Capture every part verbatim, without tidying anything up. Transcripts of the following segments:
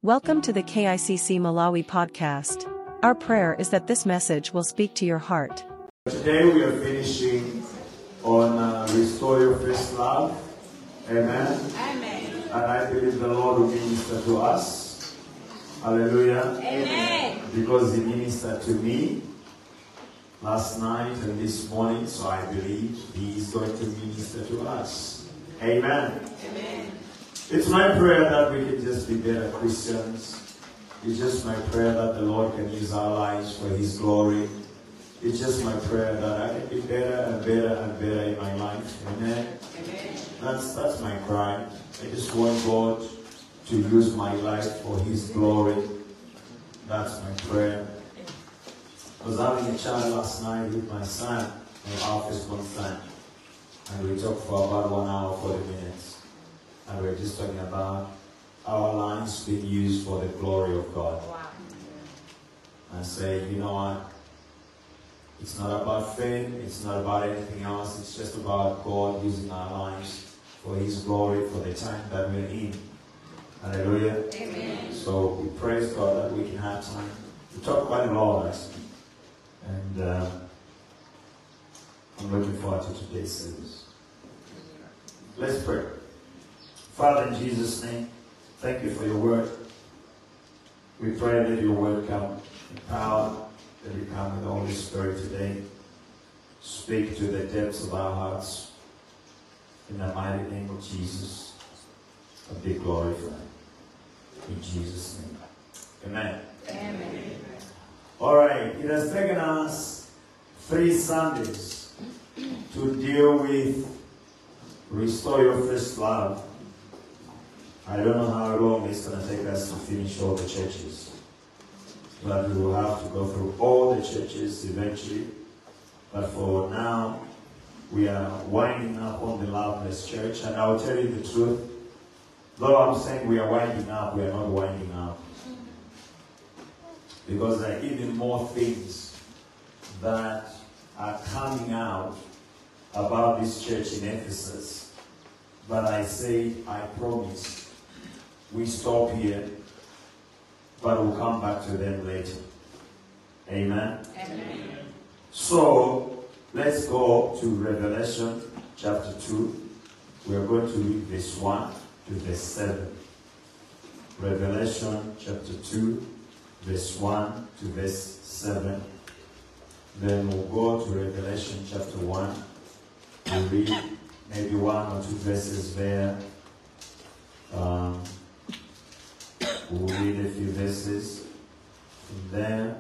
Welcome to the K I C C Malawi podcast. Our prayer is that this message will speak to your heart. Today we are finishing on uh, Restore Your First Love. Amen. Amen. And I believe the Lord will minister to us. Hallelujah. Amen. Because He ministered to me last night and this morning, so I believe He is going to minister to us. Amen. Amen. It's my prayer that we can just be better Christians. It's just my prayer that the Lord can use our lives for His glory. It's just my prayer that I can be better and better and better in my life. Amen. Amen. That's that's my cry. I just want God to use my life for His glory. That's my prayer. I was having a chat last night with my son, my firstborn son, and we talked for about one hour, forty minutes. And we we're just talking about our lives being used for the glory of God. Wow. And say, you know what? It's not about fame. It's not about anything else. It's just about God using our lives for His glory, for the time that we're in. Hallelujah. Amen. So we praise God that we can have time to talk quite a lot, actually. And uh, I'm looking forward to today's service. Let's pray. Father, in Jesus' name, thank you for your word. We pray that your word come in power, that you come with the Holy Spirit today. Speak to the depths of our hearts. In the mighty name of Jesus, and be glorified. In Jesus' name. Amen. Amen. All right, it has taken us three Sundays to deal with Restore Your First Love. I don't know how long it's going to take us to finish all the churches. But we will have to go through all the churches eventually. But for now, we are winding up on the Loveless Church. And I'll tell you the truth. Though I'm saying we are winding up, we are not winding up. Because there are even more things that are coming out about this church in Ephesus. But I say, I promise, we stop here, but we'll come back to them later. Amen? Amen. So, let's go to Revelation chapter two. We are going to read verse one to verse seven. Revelation chapter two, verse one to verse seven. Then we'll go to Revelation chapter one. We'll read maybe one or two verses there. Um, we'll read a few verses from there.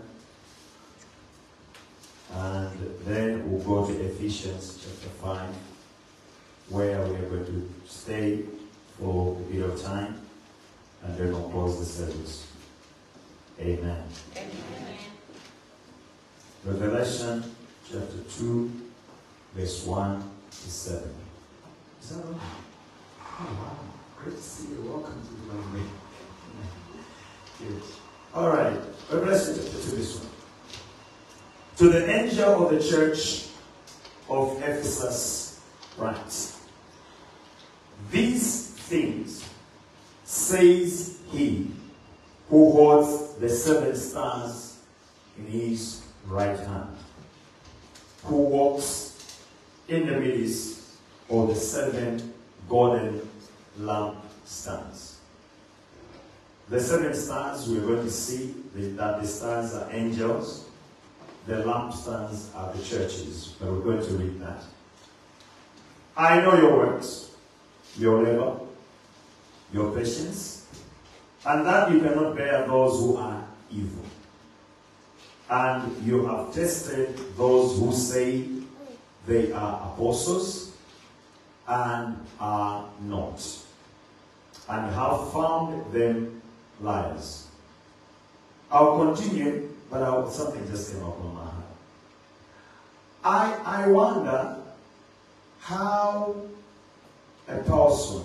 And then we'll go to Ephesians chapter five, where we are going to stay for a bit of time. And then we'll close the service. Amen. Amen. Revelation chapter two, verse one to seven. Is that right? Oh, wow. Great to see you. Welcome to the library. Good. All right. Revelation chapter two, verse one. To the angel of the church of Ephesus write, these things says he who holds the seven stars in his right hand, who walks in the midst of the seven golden lampstands. The seven stars, we're going to see that the stars are angels. The lampstands are the churches, but we're going to read that. I know your works, your labor, your patience, and that you cannot bear those who are evil. And you have tested those who say they are apostles and are not, and have found them liars. I'll continue, but I'll, something just came up on my heart. I, I wonder how a person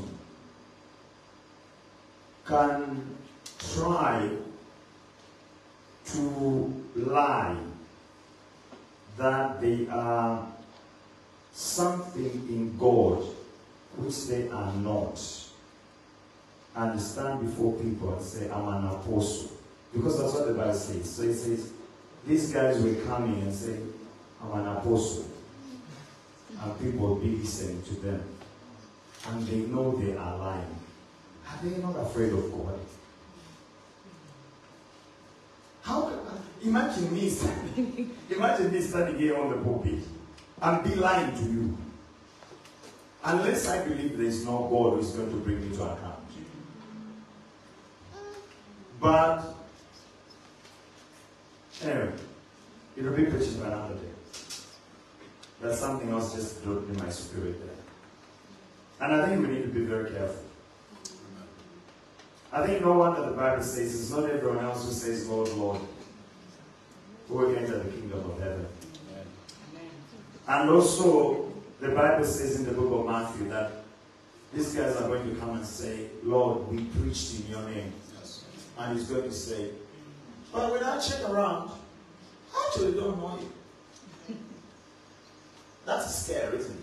can try to lie that they are something in God which they are not. and stand before people and say, I'm an apostle. Because that's what the Bible says. So it says, these guys were coming and saying, I'm an apostle. And people will be listening to them. And they know they are lying. Are they not afraid of God? How can, imagine me standing, imagine me standing here on the pulpit and be lying to you. Unless I believe there is no God who is going to bring me to account. But, anyway, it will be preaching for another day. There's something else just dropped in my spirit there. And I think we need to be very careful. I think no wonder the Bible says it's not everyone else who says, Lord, Lord, who will enter the kingdom of heaven. Amen. And also, the Bible says in the book of Matthew that these guys are going to come and say, Lord, we preached in your name. Yes. And he's going to say, but when I check around, I actually don't know you. That's scary, isn't it?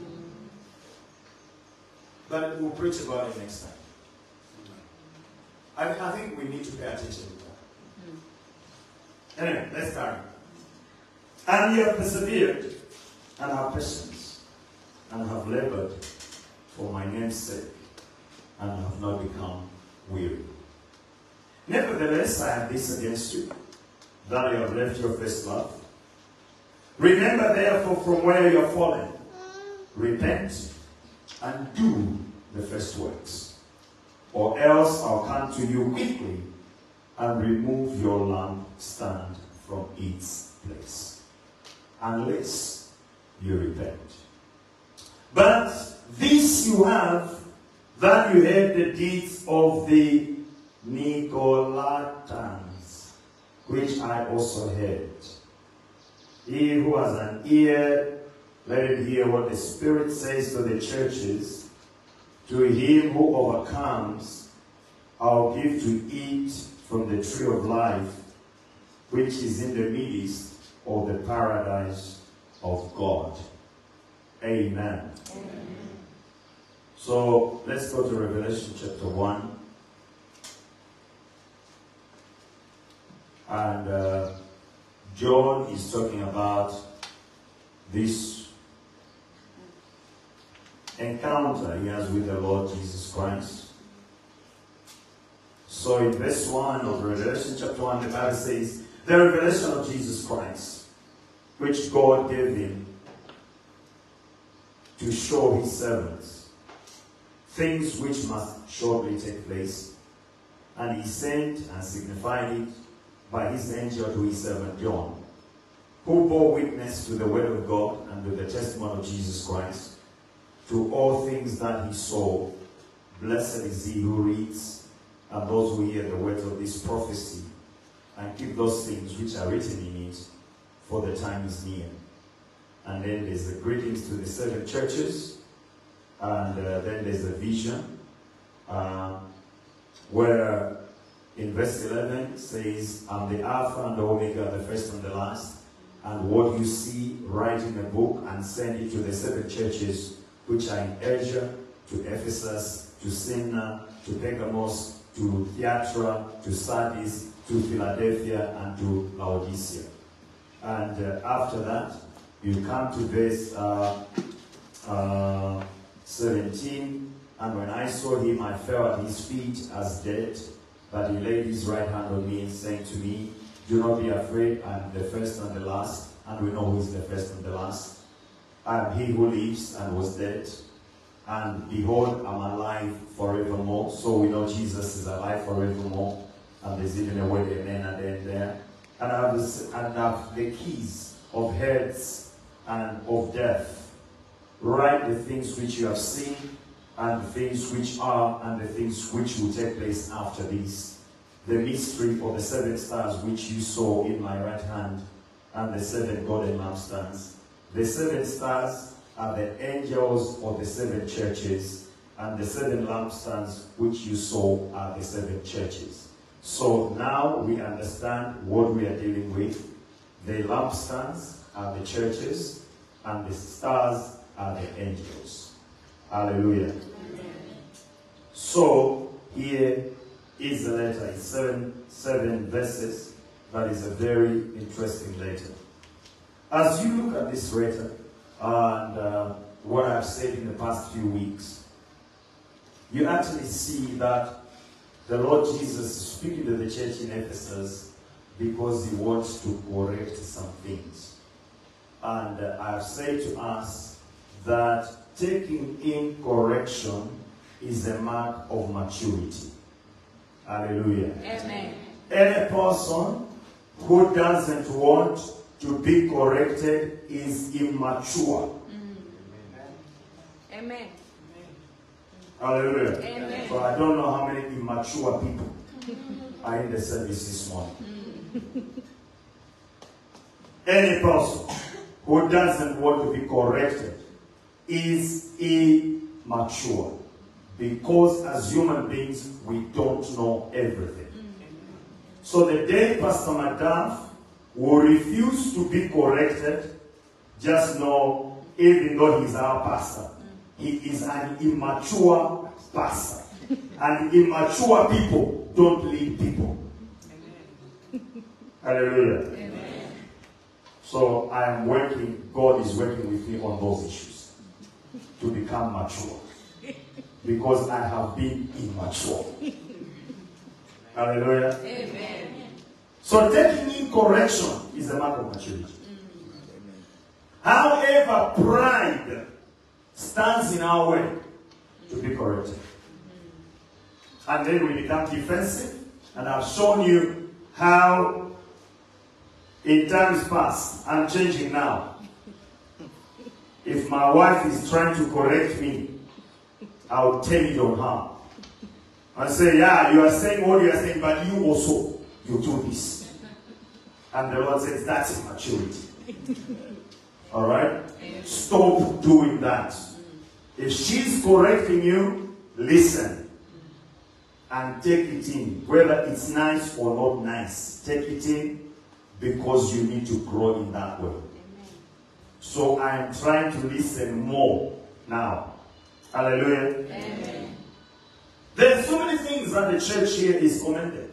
But we'll preach about it next time. I, I think we need to pay attention to that. Anyway, let's start. And you have persevered and have patience and have labored for my name's sake and have not become weary. Nevertheless, I have this against you, that you have left your first love. Remember therefore from where you have fallen. Repent and do the first works, or else I'll come to you quickly and remove your lampstand from its place, unless you repent. But this you have, that you heard the deeds of the Nicolaitans, which I also heard. He who has an ear, let him hear what the Spirit says to the churches. To him who overcomes, I'll give to eat from the tree of life, which is in the midst of the paradise of God. Amen. Amen. So let's go to Revelation chapter one. And uh, John is talking about this encounter he has with the Lord Jesus Christ. So in verse one of Revelation chapter one, the Bible says, the revelation of Jesus Christ, which God gave him to show his servants things which must shortly take place. And he sent and signified it by his angel to his servant John, who bore witness to the word of God and to the testimony of Jesus Christ, to all things that he saw. Blessed is he who reads, and those who hear the words of this prophecy, and keep those things which are written in it, for the time is near. And then there's the greetings to the seven churches, and uh, then there's a vision, uh, where in verse eleven says, I'm the Alpha and the Omega, the first and the last, and what you see, write in a book and send it to the seven churches which are in Asia, to Ephesus, to Smyrna, to Pergamos, to Thyatira, to Sardis, to Philadelphia, and to Laodicea. And uh, after that, you come to verse uh, uh, seventeen, and when I saw him, I fell at his feet as dead, but he laid his right hand on me, saying to me, do not be afraid, I am the first and the last, and we know who is the first and the last. I am he who lives and was dead, and behold, I'm alive forevermore. So we know Jesus is alive forevermore, and there's even a word amen at the end there. And I have, this, and I have the keys of Hades and of death. Write the things which you have seen, and the things which are, and the things which will take place after this. The mystery of the seven stars which you saw in my right hand, and the seven golden lampstands. The seven stars are the angels of the seven churches, and the seven lampstands which you saw are the seven churches. So now we understand what we are dealing with. The lampstands are the churches, and the stars are the angels. Hallelujah. Amen. So here is the letter. It's seven, seven verses. That is a very interesting letter. As you look at this letter and uh, what I've said in the past few weeks, you actually see that the Lord Jesus is speaking to the church in Ephesus because he wants to correct some things. And uh, I've said to us that taking in correction is a mark of maturity. Hallelujah. Amen. Any person who doesn't want to be corrected is immature. Mm. Amen. Hallelujah. Amen. So I don't know how many immature people are in the service this morning. Any person who doesn't want to be corrected is immature. Because as human beings, we don't know everything. So the day Pastor Madaf will refuse to be corrected, just know, even though he's our pastor, he is an immature pastor. And immature people don't lead people. Amen. Hallelujah. Amen. So I am working, God is working with me on those issues to become mature. Because I have been immature. Hallelujah. Amen. So taking in correction is a mark of maturity. Mm. However, pride stands in our way to be corrected. Mm. And then we become defensive. And I've shown you how in times past, I'm changing now. If my wife is trying to correct me, I'll tell it on her. I say, yeah, you are saying what you are saying, but you also, you do this. And the Lord says, that's immaturity. All right? Stop doing that. If she's correcting you, listen. And take it in. Whether it's nice or not nice, take it in because you need to grow in that way. So I am trying to listen more now. Hallelujah. Amen. There's so many things that the church here is commended.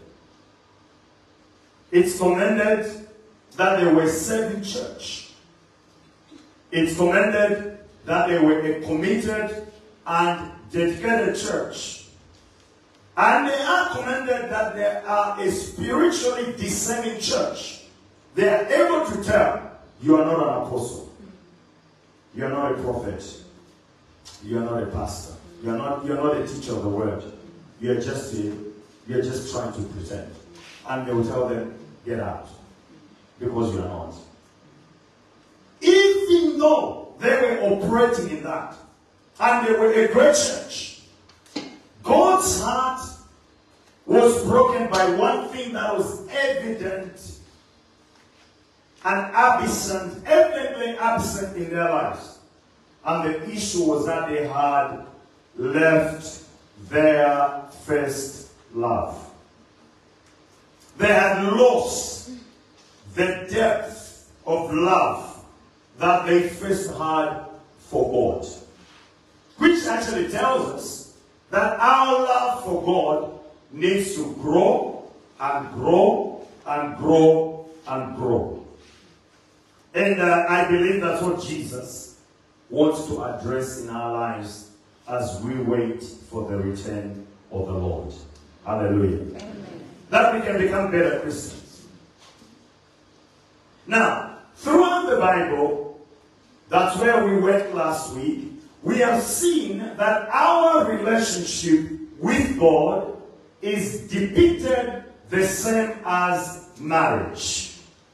It's commended that they were serving church. It's commended that they were a committed and dedicated church. And they are commended that they are a spiritually discerning church. They are able to tell, you are not an apostle. You are not a prophet. You are not a pastor. You are not, you are not a teacher of the word. You are just a, you are just trying to present. And they will tell them, get out. Because you are not. Even though they were operating in that, and they were a great church, God's heart was broken by one thing that was evident and absent, evidently absent in their lives. And the issue was that they had left their first love. They had lost the depth of love that they first had for God. Which actually tells us that our love for God needs to grow and grow and grow and grow. And uh, I believe that's what Jesus wants to address in our lives as we wait for the return of the Lord. Hallelujah. Amen. That we can become better Christians. Now, throughout the Bible, that's where we went last week, we have seen that our relationship with God is depicted the same as marriage.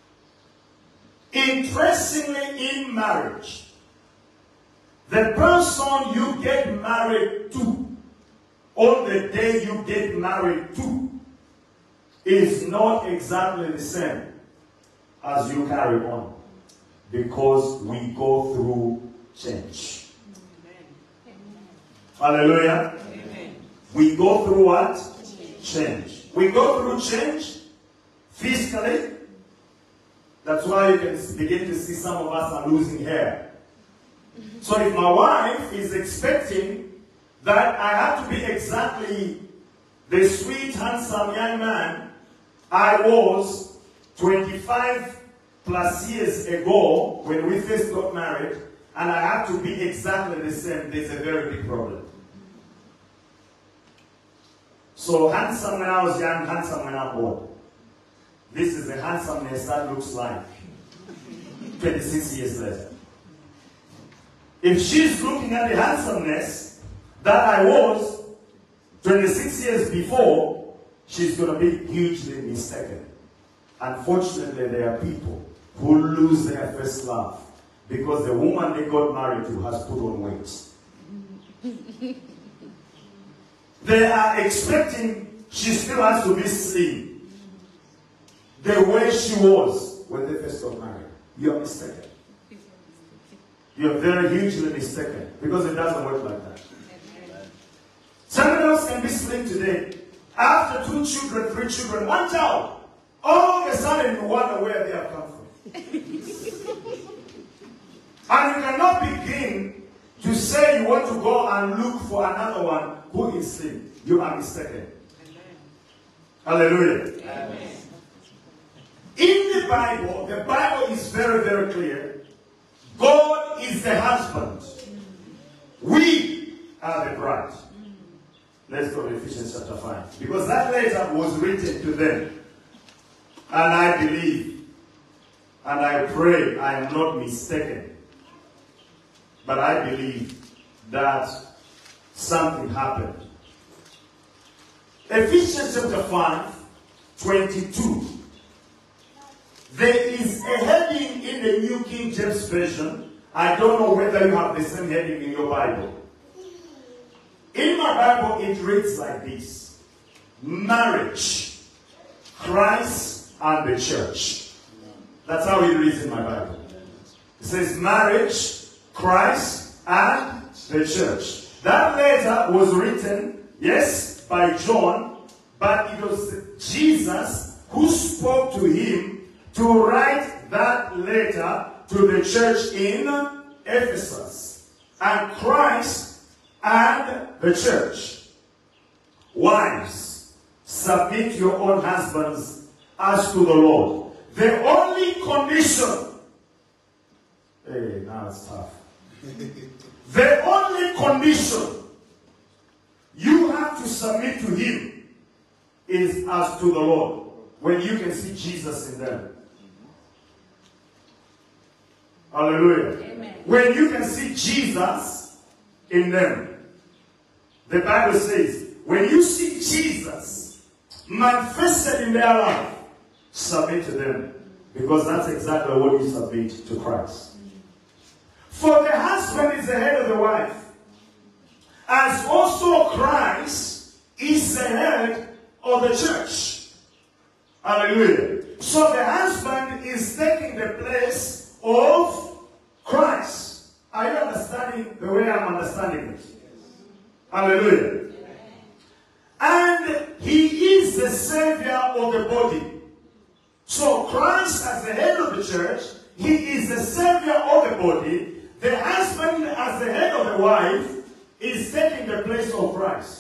Interestingly, in marriage, the person you get married to, on the day you get married to, is not exactly the same as you carry on. Because we go through change. Amen. Hallelujah. Amen. We go through what? Change. We go through change physically. That's why you can begin to see some of us are losing hair. So if my wife is expecting that I have to be exactly the sweet, handsome young man I was twenty-five plus years ago when we first got married, and I have to be exactly the same, there's a very big problem. So handsome when I was young, handsome when I'm old. This is the handsomeness that looks like twenty-six years later. If she's looking at the handsomeness that I was twenty-six years before, she's going to be hugely mistaken. Unfortunately, there are people who lose their first love because the woman they got married to has put on weight. They are expecting she still has to be slim the way she was when they first got married. You are mistaken. You are very hugely mistaken because it doesn't work like that. Someone else can be slim today. After two children, three children, one child, all of a sudden you wonder where they have come from. And you cannot begin to say you want to go and look for another one who is slim. You are mistaken. Amen. Hallelujah. Amen. In the Bible, the Bible is very, very clear. God is the husband. We are the bride. Let's go to Ephesians chapter five. Because that letter was written to them. And I believe, and I pray I am not mistaken. But I believe that something happened. Ephesians chapter five, twenty-two. There is a heading in the New King James Version. I don't know whether you have the same heading in your Bible. In my Bible, it reads like this. Marriage, Christ and the church. That's how it reads in my Bible. It says marriage, Christ and the church. That letter was written, yes, by John, but it was Jesus who spoke to him to write that letter to the church in Ephesus. And Christ and the church. Wives, submit your own husbands as to the Lord. The only condition, hey, now it's tough. The only condition you have to submit to him is as to the Lord. When you can see Jesus in them. Hallelujah. Amen. When you can see Jesus in them. The Bible says, when you see Jesus manifested in their life, submit to them. Because that's exactly what you submit to Christ. For the husband is the head of the wife. As also Christ is the head of the church. Hallelujah. So the husband is taking the place of Christ. Are you understanding the way I'm understanding it? Hallelujah. And he is the savior of the body. So Christ as the head of the church, he is the savior of the body. The husband as the head of the wife is taking the place of Christ.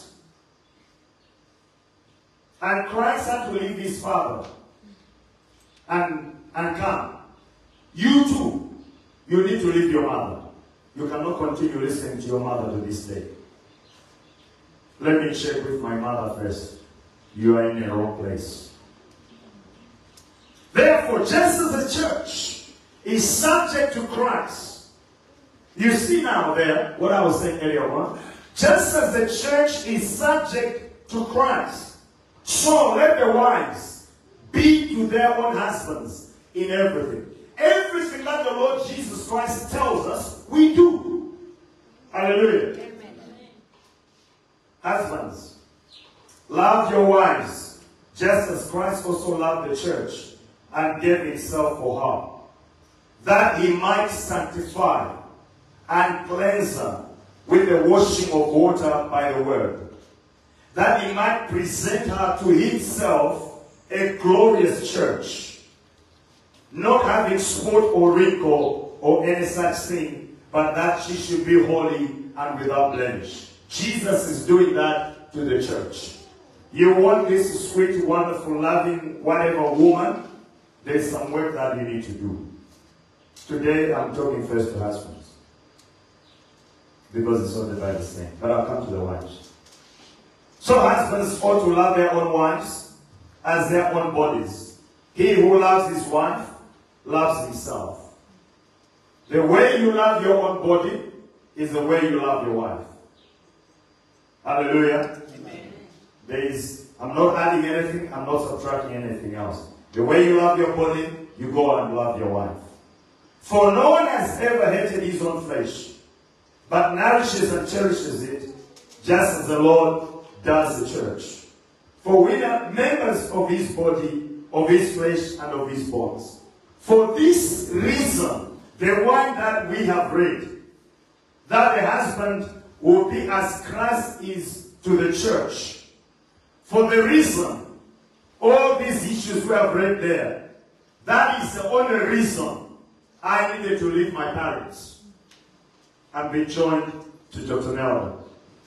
And Christ had to leave his father and, and come. You too, you need to leave your mother. You cannot continue listening to your mother to this day. Let me check with my mother first. You are in the wrong place. Therefore, just as the church is subject to Christ. You see now there, what I was saying earlier on. Just as the church is subject to Christ. So let the wives be to their own husbands in everything. Everything that the Lord Jesus Christ tells us, we do. Hallelujah. Amen. Husbands, love your wives, just as Christ also loved the church and gave himself for her, that he might sanctify and cleanse her with the washing of water by the word, that he might present her to himself a glorious church, not having spot or wrinkle or any such thing, but that she should be holy and without blemish. Jesus is doing that to the church. You want this sweet, wonderful, loving, whatever woman, there's some work that you need to do. Today, I'm talking first to husbands. Because it's what the Bible is saying. But I'll come to the wives. So husbands ought to love their own wives as their own bodies. He who loves his wife loves himself. The way you love your own body is the way you love your wife. Hallelujah. Amen. There is, I'm not adding anything, I'm not subtracting anything else. The way you love your body, you go and love your wife. For no one has ever hated his own flesh, but nourishes and cherishes it, just as the Lord does the church. For we are members of his body, of his flesh, and of his bones. For this reason, the one that we have read, that the husband will be as Christ is to the church. For the reason, all these issues we have read there, that is the only reason I needed to leave my parents and be joined to Doctor Nelson.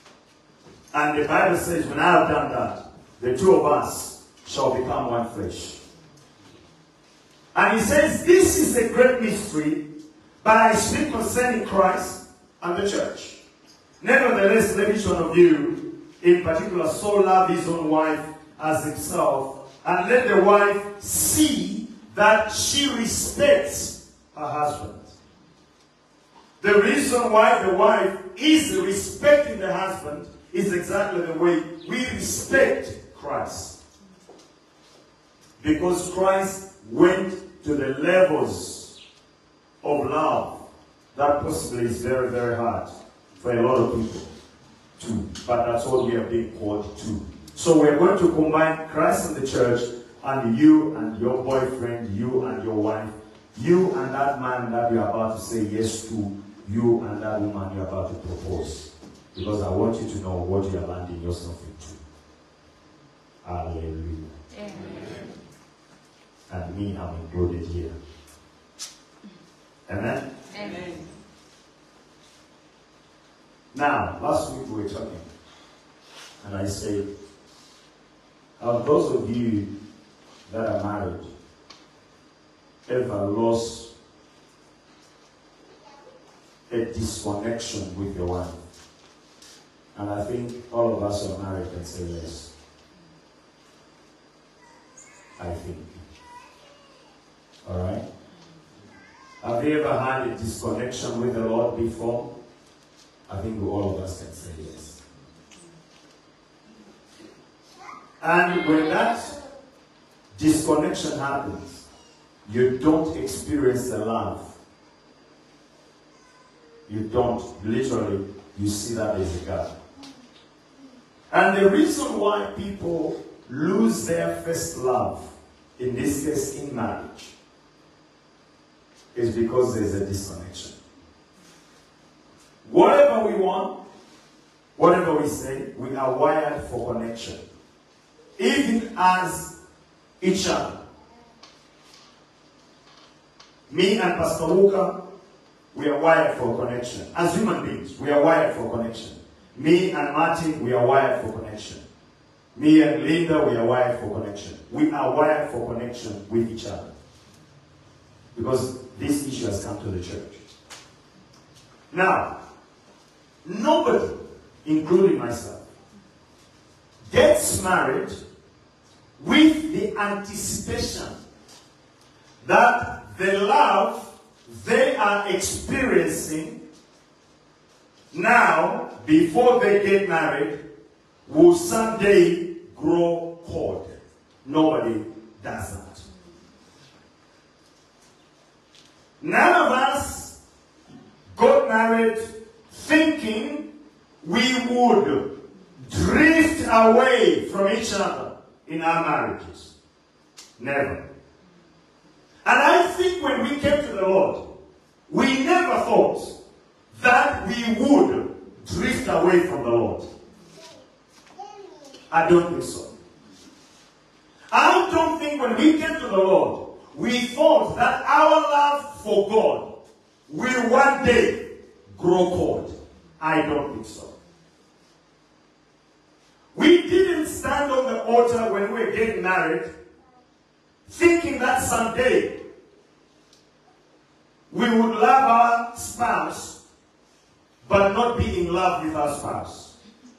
And the Bible says, when I have done that, the two of us shall become one flesh. And he says, this is a great mystery, but I speak concerning Christ and the church. Nevertheless, let each one of you, in particular, so love his own wife as himself, and let the wife see that she respects her husband. The reason why the wife is respecting the husband is exactly the way we respect Christ. Because Christ went to the levels of love that possibly is very, very hard for a lot of people to. But that's what we are being called to. So we're going to combine Christ and the church, and you and your boyfriend, you and your wife, you and that man that you're about to say yes to, you and that woman you're about to propose. Because I want you to know what you're landing yourself into. Hallelujah. Amen. And me, I'm included here. Amen? Amen. Now, last week we were talking, and I said, have those of you that are married ever lost a disconnection with your wife? And I think all of us who are married can say yes. I think. Alright? Have you ever had a disconnection with the Lord before? I think all of us can say yes. And when that disconnection happens, you don't experience the love. You don't. Literally, you see that as a gap. And the reason why people lose their first love, in this case in marriage, is because there's a disconnection. Whatever we want, whatever we say, we are wired for connection. Even as each other. Me and Pastor Luca, we are wired for connection. As human beings, we are wired for connection. Me and Martin, we are wired for connection. Me and Linda, we are wired for connection. We are wired for connection with each other. Because this issue has come to the church. Now, nobody, including myself, gets married with the anticipation that the love they are experiencing now, before they get married, will someday grow cold. Nobody does that. None of us got married thinking we would drift away from each other in our marriages. Never. And I think when we came to the Lord, we never thought that we would drift away from the Lord. I don't think so. I don't think when we came to the Lord, we thought that our love for God will one day grow cold. I don't think so. We didn't didn't stand on the altar when we were getting married thinking that someday we would love our spouse but not be in love with our spouse.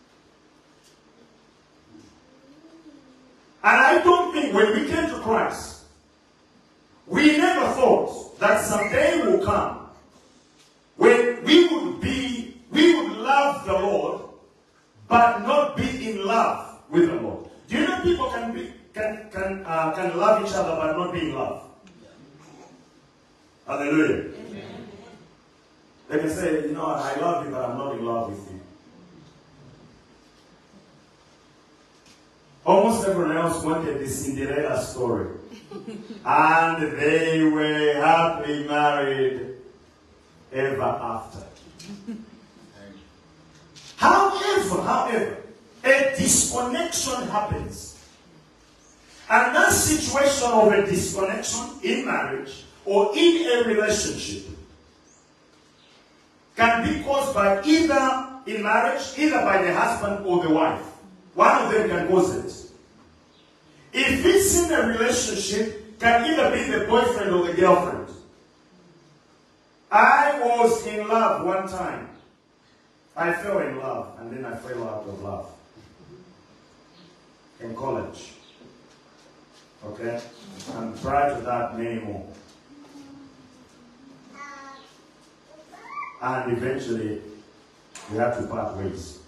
And I don't think when we came to Christ, we never thought that someday will come when we would be, we would love the Lord but not be in love with the Lord. Do you know people can be can can uh, can love each other but not be in love? Hallelujah. Amen. They can say, you know, I love you, but I'm not in love with you. Almost everyone else wanted the Cinderella story. And they were happily married ever after. However, however, a disconnection happens. And that situation of a disconnection in marriage or in a relationship can be caused by either in marriage, either by the husband or the wife. One of them can cause it. If it's in a relationship, can either be the boyfriend or the girlfriend. I was in love one time. I fell in love and then I fell out of love. In college. Okay? And prior to that, many more. And eventually, we had to part ways.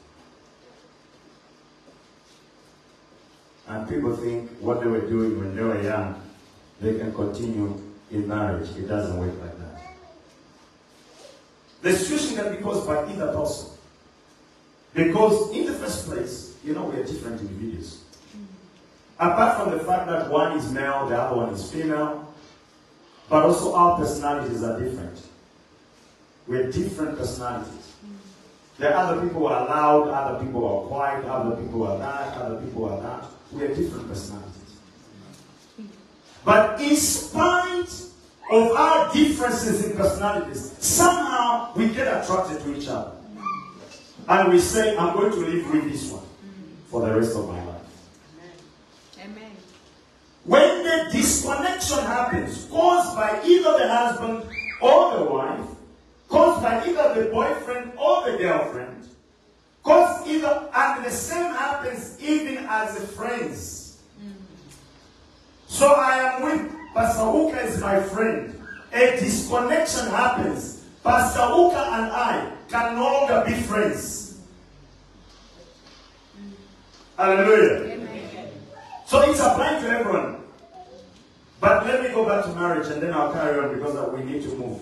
And people think what they were doing when they were young, they can continue in marriage. It doesn't work like that. The situation can be caused by either person. Because in the first place, you know, we are different individuals. Apart from the fact that one is male, the other one is female, but also our personalities are different. We have different personalities. There are other people who are loud, other people are quiet, other people are that, other people are that. We have different personalities. But in spite of our differences in personalities, somehow we get attracted to each other. And we say, I'm going to live with this one for the rest of my life. Amen. When the disconnection happens, caused by either the husband or the wife, caused by either the boyfriend or the girlfriend, caused either, and the same happens even as the friends. Mm. So I am with Pastor Uka is my friend. A disconnection happens. Pastor Uka and I can no longer be friends. Mm. Hallelujah. Amen. So it's applying to everyone. But let me go back to marriage and then I'll carry on because we need to move.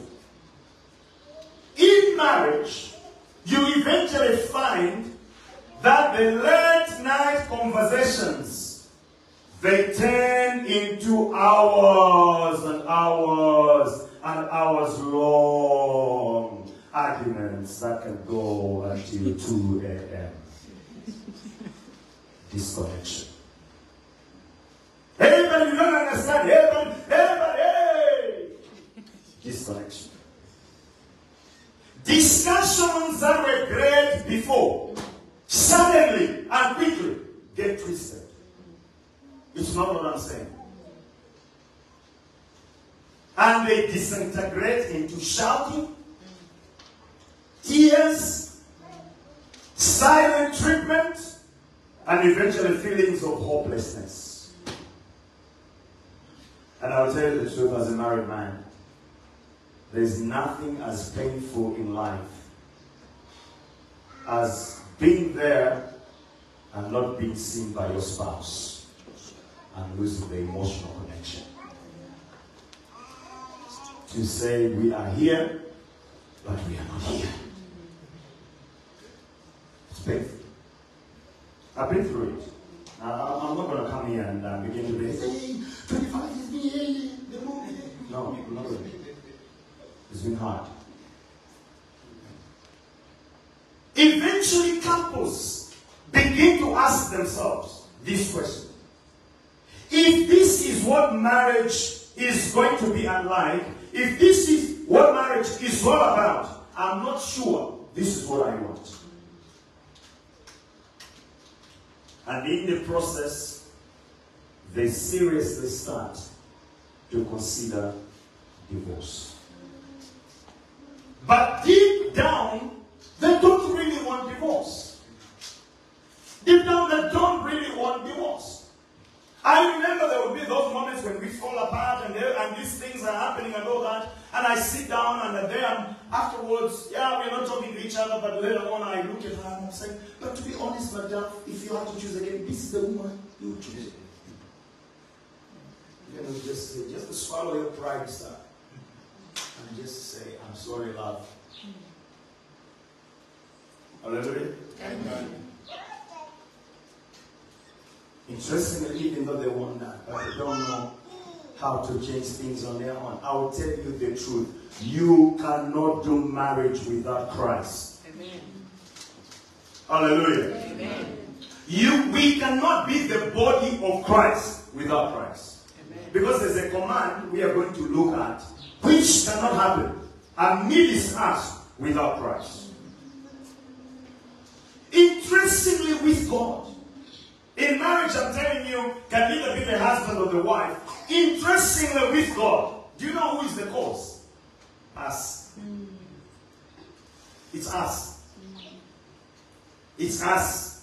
In marriage, you eventually find that the late night conversations, they turn into hours and hours and hours long arguments that can go until two a.m. Disconnection. Everybody, you don't understand. Everybody, everybody, hey! Disconnection. Discussions that were great before, suddenly and quickly get twisted. It's not what I'm saying. And they disintegrate into shouting, tears, silent treatment, and eventually feelings of hopelessness. And I will tell you the truth as a married man. There's nothing as painful in life as being there and not being seen by your spouse and losing the emotional connection. To say we are here, but we are not here. It's painful. I've been through it. Uh, I'm not going to come here and uh, begin to say, hey, twenty-five is me, the moment. No, I'm not going to. It's been hard. Eventually, couples begin to ask themselves this question. If this is what marriage is going to be unlike, if this is what marriage is all about, I'm not sure this is what I want. And in the process, they seriously start to consider divorce. But deep down, they don't really want divorce. Deep down, they don't really want divorce. I remember there would be those moments when we fall apart and, there, and these things are happening and all that. And I sit down and then afterwards, yeah, we're not talking to each other, but later on I look at her and I'm saying, but to be honest, madam, if you have to choose again, this is the woman you choose. You know, just, just to swallow your pride, sir. And just say, I'm sorry, love. Hallelujah. Amen. Interestingly, even though they want that, but they don't know how to change things on their own. I will tell you the truth. You cannot do marriage without Christ. Amen. Hallelujah. Amen. You, we cannot be the body of Christ without Christ. Amen. Because there's a command we are going to look at, which cannot happen amidst us without Christ. Interestingly, with God, in marriage, I'm telling you, can either be the husband or the wife. Interestingly, with God, do you know who is the cause? Us. Mm. It's us. Mm. It's us.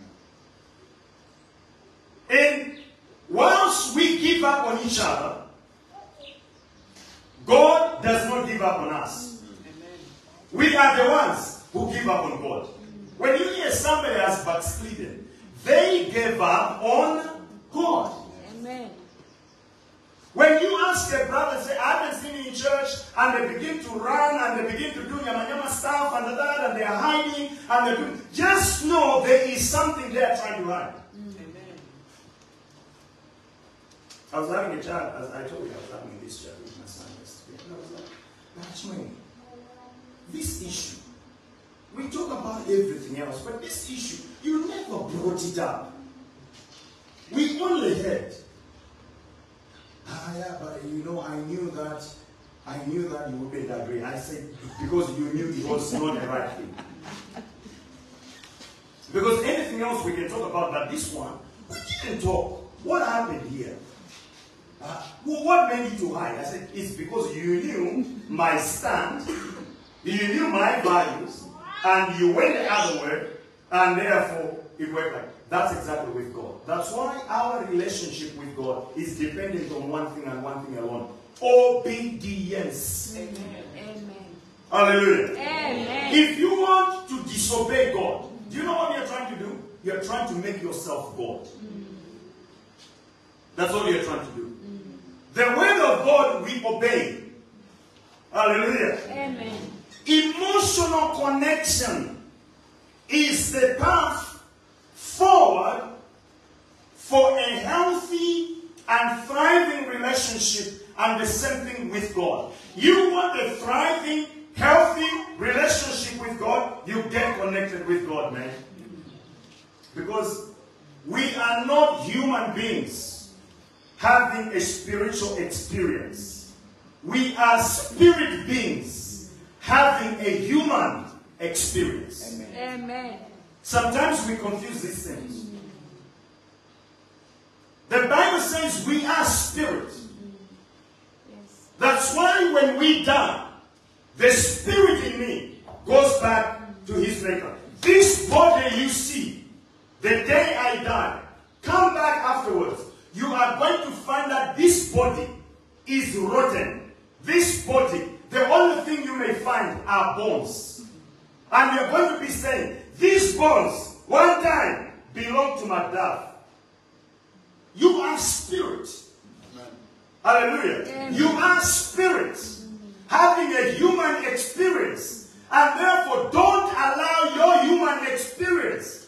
And once we give up on each other, God does not give up on us. Amen. We are the ones who give up on God. When you hear somebody has backslidden, they gave up on God. Amen. When you ask a brother, say, I haven't seen you in church, and they begin to run, and they begin to do yama yama stuff, and that, and they are hiding, and they do, just know there is something they are trying to hide. Mm. Amen. I was having a chat, as I told you, I was having this chat with my son yesterday, and I was like, Nachman, this issue, we talk about everything else, but this issue, you never brought it up. We only heard. Ah, yeah, but you know, I knew that, I knew that you wouldn't agree. I said, because you knew it was not the right thing. Because anything else we can talk about, but this one, we didn't talk. What happened here? Uh, well, what made you to hide? I said, it's because you knew my stand, you knew my values, and you went the other way, and therefore it worked like that. That's exactly with God. That's why our relationship with God is dependent on one thing and one thing alone. Obedience. Amen. Amen. Hallelujah. Amen. If you want to disobey God, do you know what you're trying to do? You're trying to make yourself God. Mm. That's what you're trying to do. Mm. The word of God we obey. Hallelujah. Amen. Emotional connection is the path forward for a healthy and thriving relationship, and the same thing with God. You want a thriving, healthy relationship with God, you get connected with God, man. Because we are not human beings having a spiritual experience. We are spirit beings having a human experience. Amen. Amen. Sometimes we confuse these things. The Bible says we are spirit. Yes. That's why when we die, the spirit in me goes back to his maker. This body you see, the day I die, come back afterwards. You are going to find that this body is rotten. This body, the only thing you may find are bones. And you're going to be saying, these bones, one time, belonged to my dad. You are spirit. Amen. Hallelujah. Amen. You are spirit. Mm-hmm. Having a human experience. And therefore, don't allow your human experience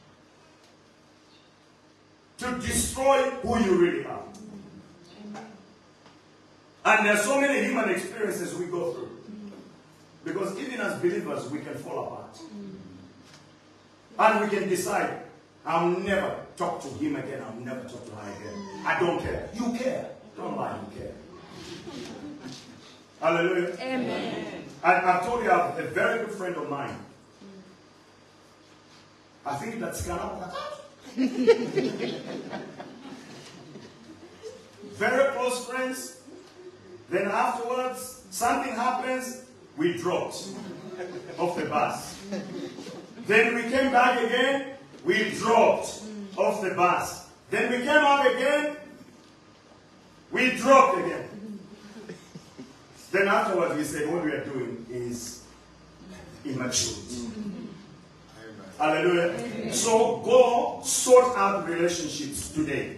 to destroy who you really are. Amen. And there are so many human experiences we go through. Because even as believers, we can fall apart. And we can decide, I'll never talk to him again. I'll never talk to her again. I don't care. You care. Don't lie, you care. Hallelujah. Amen. I, I've told you, I have a very good friend of mine. I think that's Ghana. Very close friends. Then afterwards, something happens, we dropped off the bus. Then we came back again, we dropped off the bus. Then we came up again, we dropped again. Then afterwards we said what we are doing is immaturity. Hallelujah. Amen. So go sort out relationships today.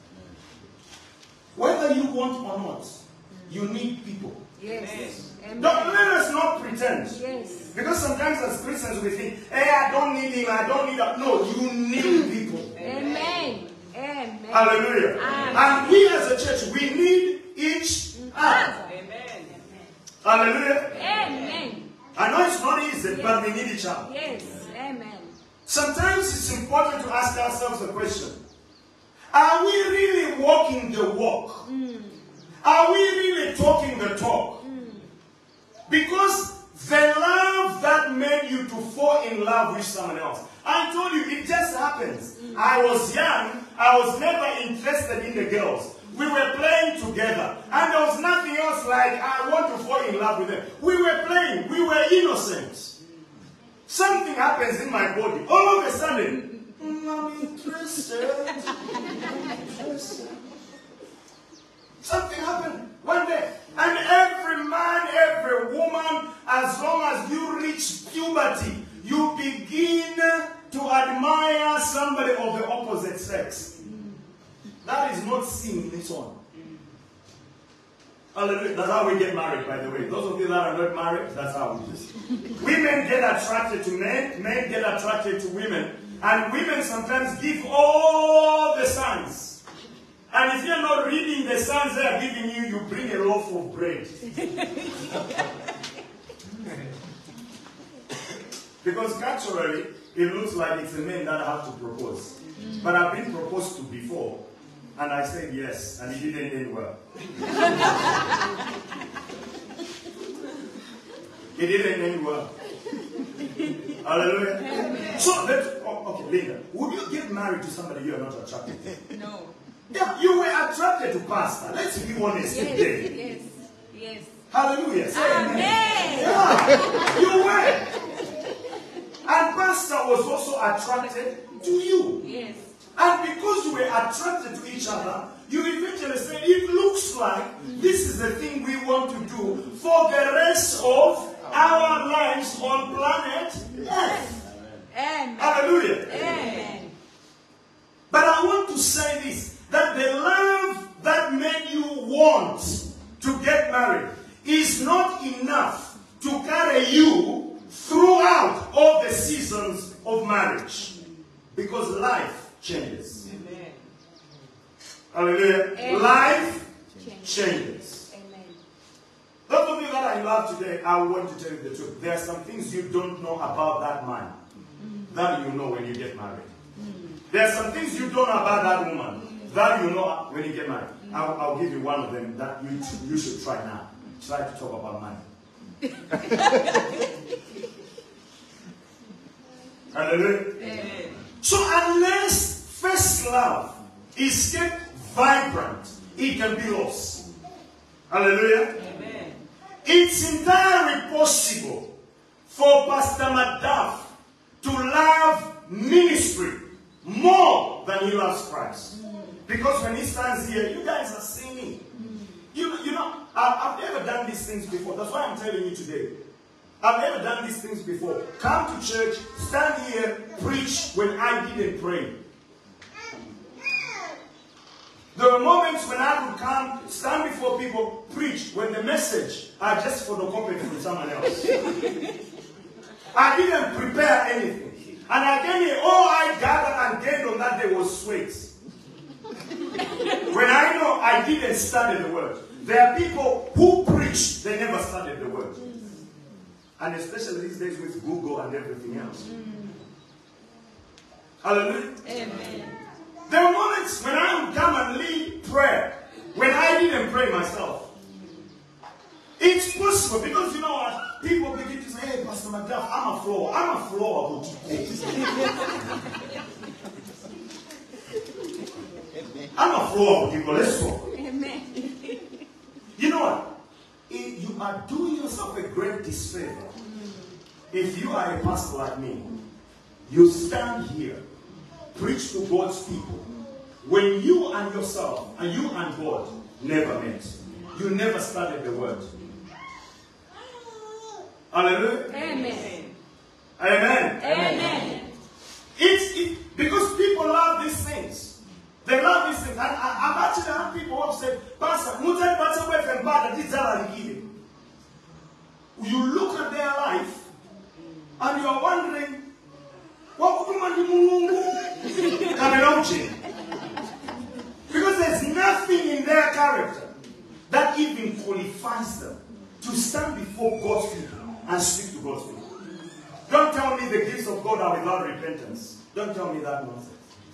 Whether you want or not, you need people. Yes. Amen. Don't, let us not pretend. Yes. Because sometimes as Christians we think, hey, I don't need him, I don't need that. No, you need people. Amen. Amen. Hallelujah. Amen. And we as a church, we need each other. Amen. Hallelujah. Amen. I know it's not easy, Yes. but we need each other. Yes. Amen. Sometimes it's important to ask ourselves a question. Are we really walking the walk? Mm. Are we really talking the talk? Mm. Because the love that made you to fall in love with someone else. I told you, it just happens. Mm. I was young. I was never interested in the girls. We were playing together. And there was nothing else like, I want to fall in love with them. We were playing. We were innocent. Something happens in my body. All of a sudden, I'm interested. I'm interested. Something happened one day. And every man, every woman, as long as you reach puberty, you begin to admire somebody of the opposite sex. That is not sin in its own. Hallelujah. That's how we get married, by the way. Those of you that are not married, that's how we do. Women get attracted to men, men get attracted to women, and women sometimes give all the signs. And if you're not reading the signs they are giving you, you bring a loaf of bread. Because culturally, it looks like it's the men that have to propose. But I've been proposed to before, and I said yes, and it didn't end well. It didn't end well. Hallelujah. Amen. So, let's, oh, okay, Linda, would you get married to somebody you are not attracted to? No. Yeah, you were attracted to pastor. Let's be honest Yes. today. Yes. Yes. Hallelujah. Say Amen. amen. Yeah, you were. And pastor was also attracted to you. Yes. And because you were attracted to each other, you eventually said, it looks like this is the thing we want to do for the rest of our lives on planet Earth. Amen. Hallelujah. Amen. But I want to say this, that the love that made you want to get married is not enough to carry you throughout all the seasons of marriage. Because life changes. Amen. Hallelujah. Amen. Life Change. changes. Amen. Those of you that I love today, I want to tell you the truth. There are some things you don't know about that man mm. that you know when you get married. Mm. There are some things you don't know about that woman mm. that you know when you get married. Mm. I'll, I'll give you one of them that you, you should try now. Try to talk about money. Hallelujah. Amen. So unless first love is kept vibrant, it can be lost. Hallelujah. Amen. It's entirely possible for Pastor Maduff to love ministry more than he loves Christ. Mm. Because when he stands here, you guys are singing. Mm. You, you know, I've, I've never done these things before. That's why I'm telling you today. I've never done these things before. Come to church, stand here, preach when I didn't pray. There were moments when I would come, stand before people, preach when the message are just photocopied from someone else. I didn't prepare anything. And I came here, all I gathered and gained on that day was sweat. When I know I didn't study the word. There are people who preach, they never studied the word. And especially these days with Google and everything else. Mm. Hallelujah. Amen. There are moments when I would come and lead prayer, when I didn't pray myself. It's possible because you know what? People begin to say, hey, Pastor Maduff, I'm a floor. I'm a floor. I'm a flow of people. Let's talk. Amen. You know what? If you are doing yourself a great disfavor. If you are a pastor like me, you stand here, preach to God's people. When you and yourself, and you and God never met. You never studied the word. Hallelujah. Amen. Amen. Amen. It's it, because people love these things. They love these things. And I, I've actually had people who have said, Pastor, you look at their life and you are wondering, what could you because there's nothing in their character that even qualifies them to stand before God's people and speak to God's people. Don't tell me the gifts of God are without repentance. Don't tell me that nonsense.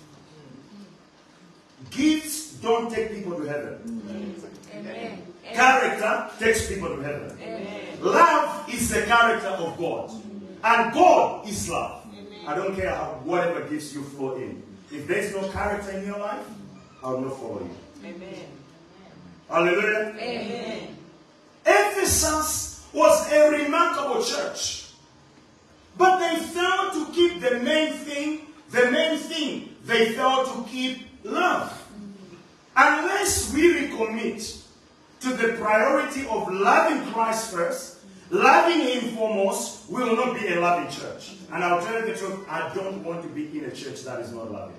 Gifts don't take people to heaven. Amen. Character takes people to heaven. Amen. Love is the character of God. And God is love. I don't care how, whatever gifts you flow in. If there's no character in your life, I will not follow you. Amen. Hallelujah. Amen. Ephesus was a remarkable church. But they failed to keep the main thing, the main thing. They failed to keep love. Unless we recommit to the priority of loving Christ first, loving Him foremost, we will not be a loving church. And I'll tell you the truth, I don't want to be in a church that is not loving.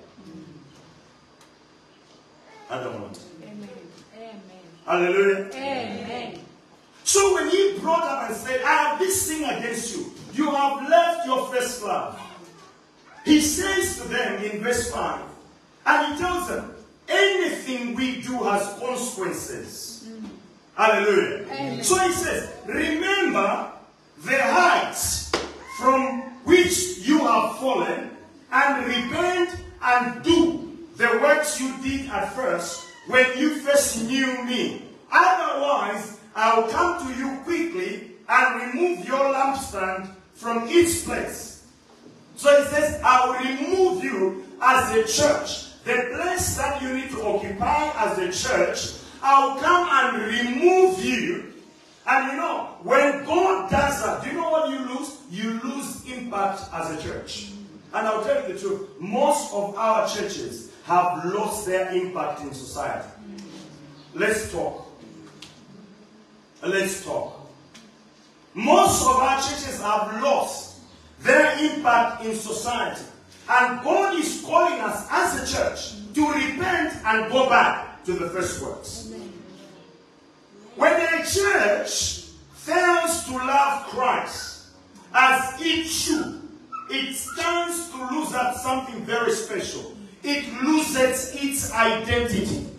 I don't want to. Amen. Amen. Hallelujah. Amen. So when he brought up and said, I have this thing against you. You have left your first love. He says to them in verse five, and he tells them, anything we do has consequences. Mm. Hallelujah. Amen. So he says, remember the heights from which you have fallen, and repent and do the works you did at first when you first knew me. Otherwise, I will come to you quickly and remove your lampstand from its place. So he says, I will remove you as a church. The place that you need to occupy as a church, I will come and remove you. And you know, when God does that, do you know what you lose? You lose impact as a church. And I'll tell you the truth, most of our churches have lost their impact in society. Let's talk. Let's talk. Most of our churches have lost their impact in society. And God is calling us as a church to repent and go back to the first works. When a church fails to love Christ as it should, it stands to lose out something very special. It loses its identity.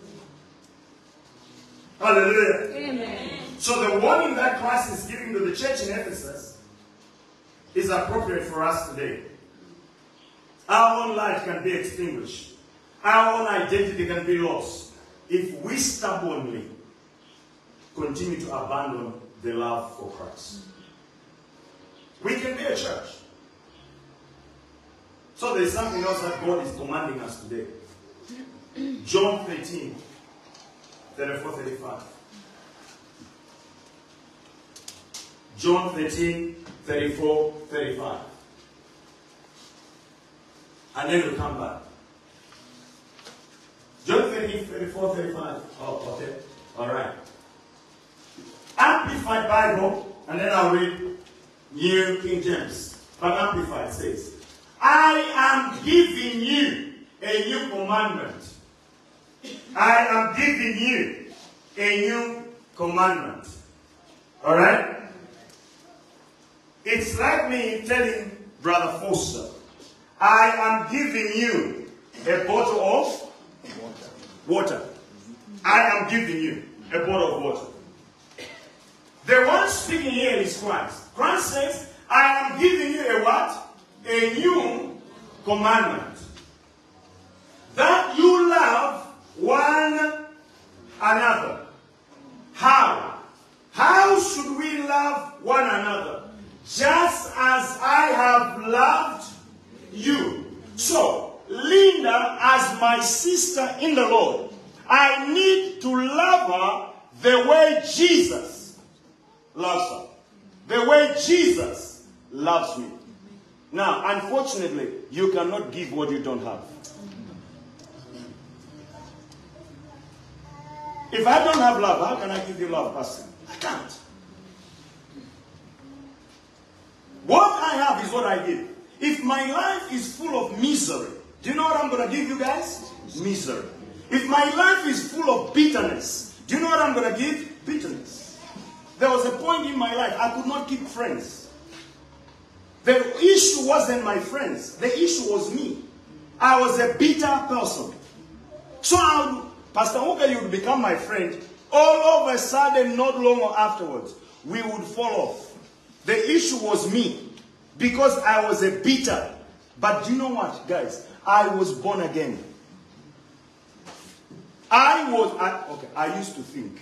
Hallelujah. Amen. So the warning that Christ is giving to the church in Ephesus is appropriate for us today. Our own life can be extinguished. Our own identity can be lost if we stubbornly continue to abandon the love for Christ. We can be a church. So there's something else that God is commanding us today. John thirteen, thirty-four, thirty-five. John thirteen, thirty-four, thirty-five. And then we'll come back. John thirteen, thirty-four, thirty-five. Oh, okay. All right. Amplified Bible, and then I'll read New King James. But Amplified says, I am giving you a new commandment. I am giving you a new commandment. Alright? It's like me telling Brother Foster, I am giving you a bottle of water. I am giving you a bottle of water. The one speaking here is Christ. Christ says, I am giving you a what? A new commandment. That you love one another. How? How should we love one another? Just as I have loved you. So, Linda as my sister in the Lord. I need to love her the way Jesus loves her. The way Jesus loves me. Now, unfortunately, you cannot give what you don't have. If I don't have love, how can I give you love, Pastor? I can't. What I have is what I give. If my life is full of misery, do you know what I'm going to give you guys? Misery. If my life is full of bitterness, do you know what I'm going to give? Bitterness. There was a point in my life I could not keep friends. The issue wasn't my friends. The issue was me. I was a bitter person. So I would, Pastor Uka, you would become my friend. All of a sudden, not long afterwards, we would fall off. The issue was me. Because I was a bitter. But do you know what, guys? I was born again. I was, I, okay, I used to think.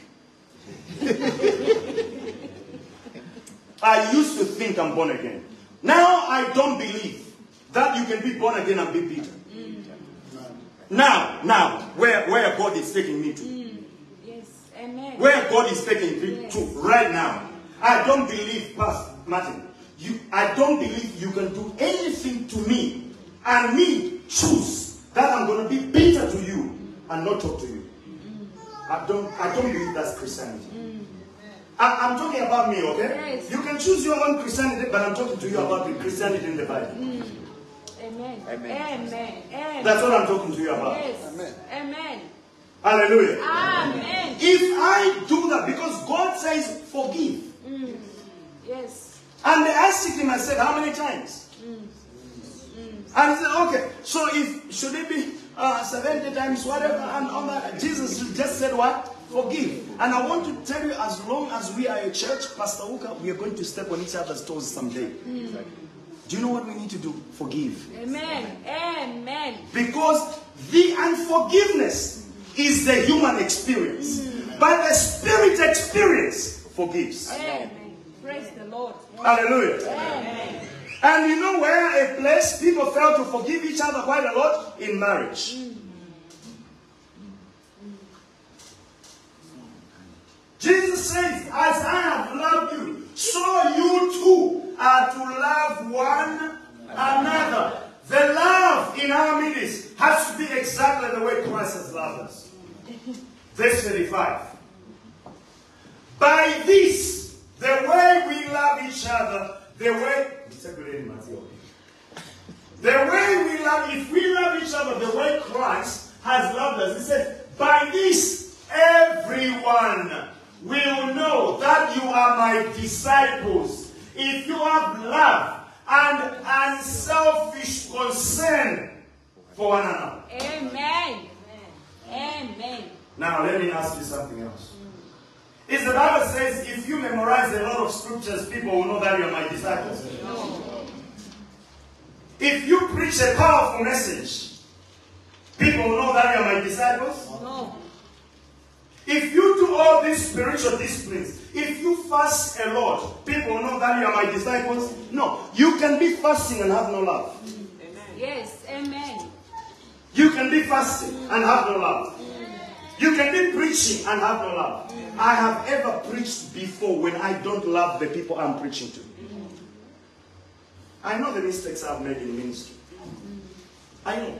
I used to think I'm born again. Now I don't believe that you can be born again and be bitter. Mm. Now, now, where, where God is taking me to. Mm. Yes, amen. Where God is taking me yes. to right now. I don't believe, Pastor Martin, you, I don't believe you can do anything to me and me choose that I'm going to be bitter to you and not talk to you. Mm. I don't, I don't believe that's Christianity. Mm. I, I'm talking about me, okay? Yes. You can choose your own Christianity, but I'm talking to you about the Christianity in the Bible. Mm. Amen. Amen. Amen. Amen. That's what I'm talking to you about. Yes. Amen. Amen. Hallelujah. Amen. If I do that, because God says forgive. Mm. Yes. And I asked him, I said, how many times? Mm. Mm. And he said, okay, so if, should it be uh, seventy times, whatever, and all that? Jesus just said what? Forgive. And I want to tell you, as long as we are a church, Pastor Uka, we are going to step on each other's toes someday. Mm. Do you know what we need to do? Forgive. Amen. Amen. Because the unforgiveness is the human experience. Mm. But the spirit experience forgives. Amen. Praise the Lord. Hallelujah. Amen. And you know where a place people fail to forgive each other quite a lot? In marriage. Mm. Jesus says, as I have loved you, so you too are to love one another. The love in our midst has to be exactly the way Christ has loved us. Verse thirty-five. By this, the way we love each other, the way, the way we love, if we love each other the way Christ has loved us, he said, by this, everyone will know that you are my disciples if you have love and unselfish concern for one another. Amen. Amen. Now let me ask you something else. Is the Bible says if you memorize a lot of scriptures, people will know that you are my disciples? No. If you preach a powerful message, people will know that you are my disciples? No. If you do all these spiritual disciplines, if you fast a lot, people will know that you are my disciples? No. You can be fasting and have no love. Amen. Yes, amen. You can be fasting and have no love. You can be preaching and have no love. I have ever preached before when I don't love the people I'm preaching to. I know the mistakes I've made in ministry. I know.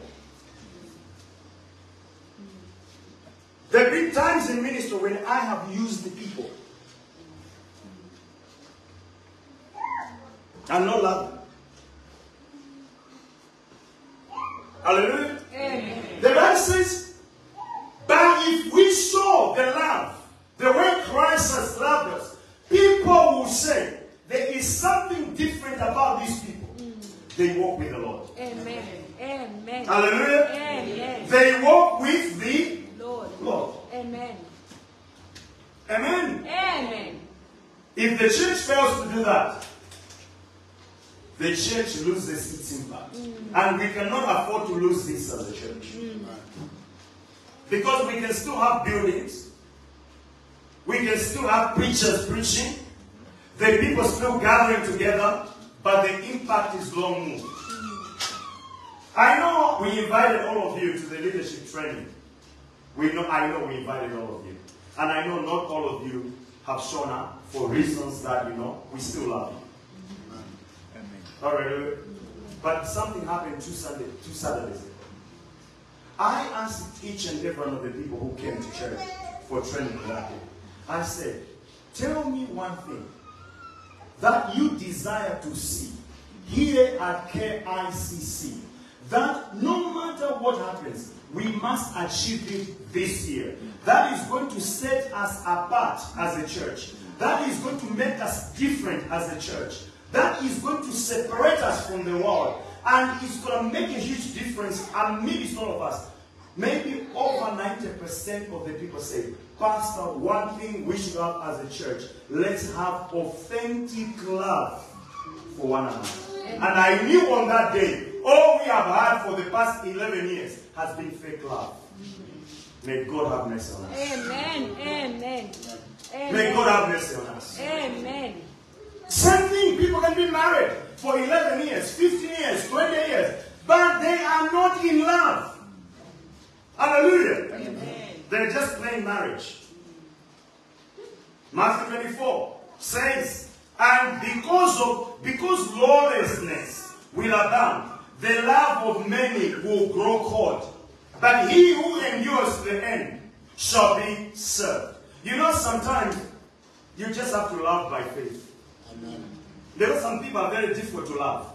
There have been times in ministry when I have used the people and not love them. Hallelujah. Amen. The Bible says, but if we show the love, the way Christ has loved us, people will say, there is something different about these people. Mm. They walk with the Lord. Amen. Amen. Hallelujah. Amen. They walk with the Lord. Lord. Amen. Amen. Amen. If the church fails to do that, the church loses its impact. Mm. And we cannot afford to lose this as a church. Mm. Because we can still have buildings. We can still have preachers preaching. The people still gathering together. But the impact is long moved. Mm. I know we invited all of you to the leadership training. We know, I know we invited all of you. And I know not all of you have shown up for reasons that, you know, we still love you. Amen. All right. But something happened two, Sunday, two Saturdays ago. I asked each and every one of the people who came to church for training that day. I said, tell me one thing that you desire to see here at K I C C. That no matter what happens, we must achieve it this year. That is going to set us apart as a church. That is going to make us different as a church. That is going to separate us from the world. And it's going to make a huge difference amidst all of us. Maybe over ninety percent of the people say, Pastor, one thing we should have as a church, let's have authentic love for one another. And I knew on that day, all we have had for the past eleven years has been fake love. May God have mercy on us. Amen. Amen. Amen. May God have mercy on us. Amen. Same thing, people can be married for eleven years, fifteen years, twenty years, but they are not in love. Hallelujah. Amen. They're just playing marriage. Matthew twenty-four says, and because of because lawlessness will abound, the love of many will grow cold. But he who endures to the end shall be served. You know, sometimes you just have to love by faith. Amen. There are some people are very difficult to love.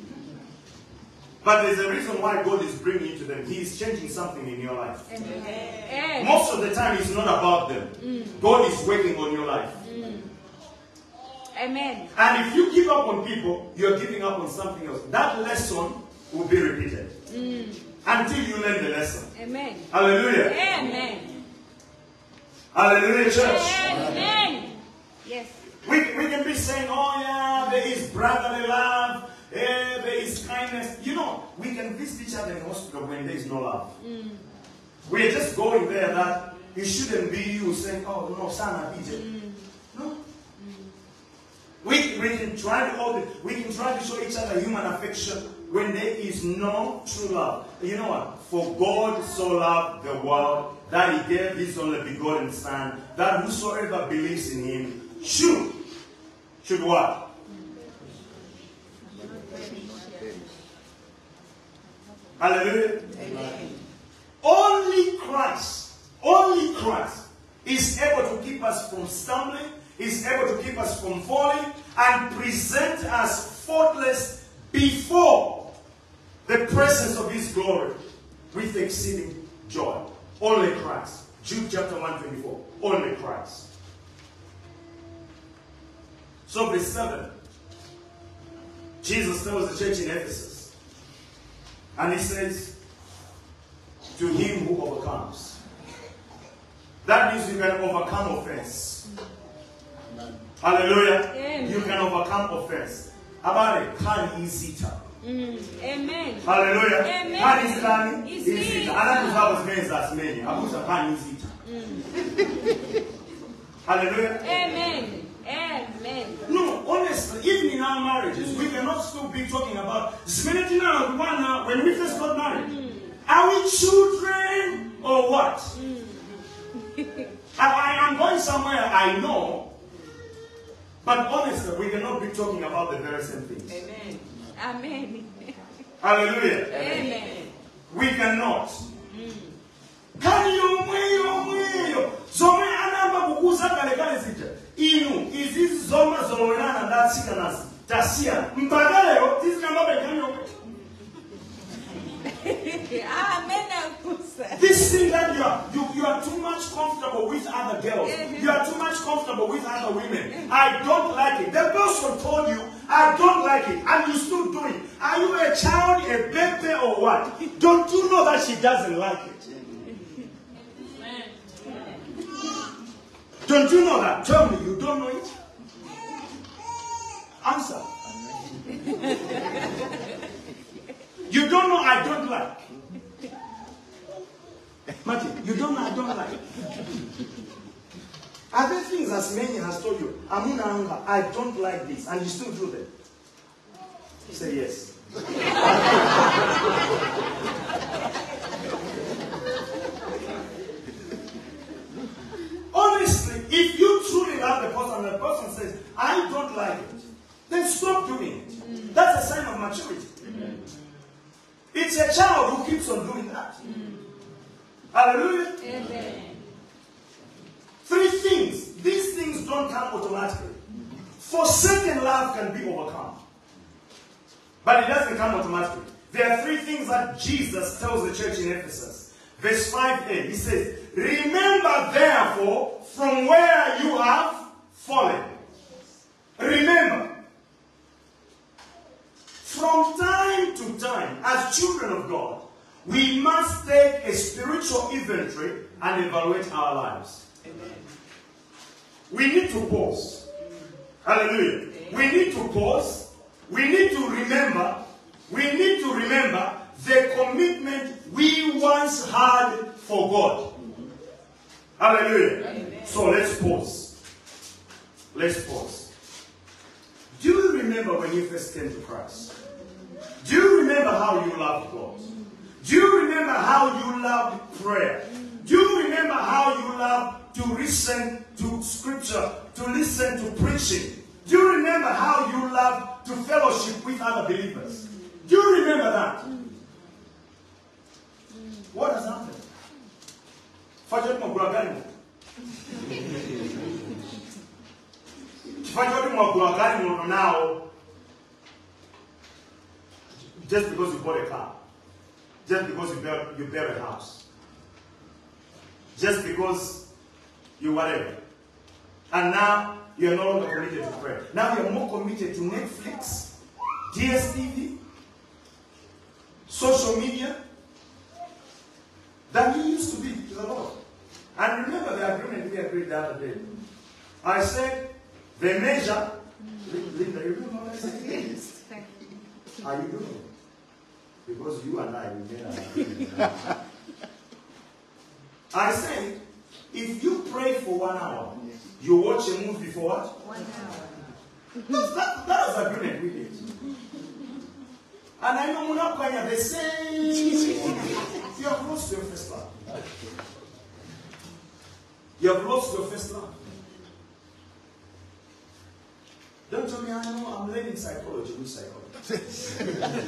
But there's a reason why God is bringing you to them. He is changing something in your life. Amen. Most of the time, it's not about them. Mm. God is working on your life. Mm. Amen. And if you give up on people, you're giving up on something else. That lesson will be repeated. Mm. Until you learn the lesson. Amen. Hallelujah. Amen. Hallelujah, church. Amen. Yes. We, we can be saying, oh yeah, there is brotherly love. Eh, there is kindness. You know, we can visit each other in hospital when there is no love. Mm. We are just going there that it shouldn't be you saying, oh no, son, D J. Mm. No. Mm. We, we can try to hold it. We can try to show each other human affection when there is no true love. You know what? For God so loved the world that he gave his only begotten Son, that whosoever believes in him should, should what? Hallelujah. Amen. Only Christ, only Christ is able to keep us from stumbling, is able to keep us from falling, and present us faultless before the presence of his glory with exceeding joy. Only Christ. Jude chapter one twenty-four. Only Christ. So verse seven. Jesus tells the church in Ephesus. And he says, to him who overcomes. That means you can overcome offense. Amen. Hallelujah. Amen. You can overcome offense. About it, can izita. Mm. Amen. Hallelujah. Amen. Can izita. Izita. Another have means as many. Abusa can izita. Hallelujah. Amen. Amen. No, honestly, even in our marriages, mm. we cannot still be talking about when we first got married. Mm. Are we children or what? Mm. I am going somewhere, I know. But honestly, we cannot be talking about the very same things. Amen. Amen. Hallelujah. Amen. We cannot. Can you mweyo zome anamba kukuza kale kale zita inu izizi zoma zolowelana ndatsika nasi tasia mpagaleyo tizinamba bekanyo. This thing that you are, you, you are too much comfortable with other girls. You are too much comfortable with other women. I don't like it. The person told you, I don't like it, and you still do it. Are you a child, a baby, or what? Don't you know that she doesn't like it? Don't you know that? Tell me, you don't know it? Answer. You don't know I don't like. Martin, you don't know I don't like. Are there things as many has told you, Amuna Anga, I don't like this, and you still do them? Say yes. Honestly, if you truly love the person and the person says, I don't like it, then stop doing it. That's a sign of maturity. It's a child who keeps on doing that. Hallelujah. Amen. Three things. These things don't come automatically. Forsaken love can be overcome. But it doesn't come automatically. There are three things that Jesus tells the church in Ephesus. Verse five a, he says, remember therefore from where you have fallen. Remember. From time to time, as children of God, we must take a spiritual inventory and evaluate our lives. Amen. We need to pause. Hallelujah. We need to pause. We need to remember. We need to remember the commitment we once had for God. Hallelujah. Amen. So let's pause. Let's pause. Do you remember when you first came to Christ? Do you remember how you loved God? Do you remember how you loved prayer? Do you remember how you loved to listen to scripture, to listen to preaching? Do you remember how you loved to fellowship with other believers? Do you remember that? What has happened? Fajot Mogwagani. Fajot Mogwagani now. Just because you bought a car. Just because you built, you built a house. Just because you whatever. And now you're no longer committed to prayer. Now you're more committed to Netflix, D S T V, social media, than you used to be to the Lord. And remember the agreement we agreed the other day. I said, the measure, Linda, you remember what I said? Yes. Are you doing it? Because you and I, we made an agreement. I said, if you pray for one hour, you watch a movie for what? One hour. That's, that, that was the agreement we did. And I know Munapkanya, the same. You have lost your first love. You have lost your first love. Don't tell me, I know I'm learning psychology. Which psychology?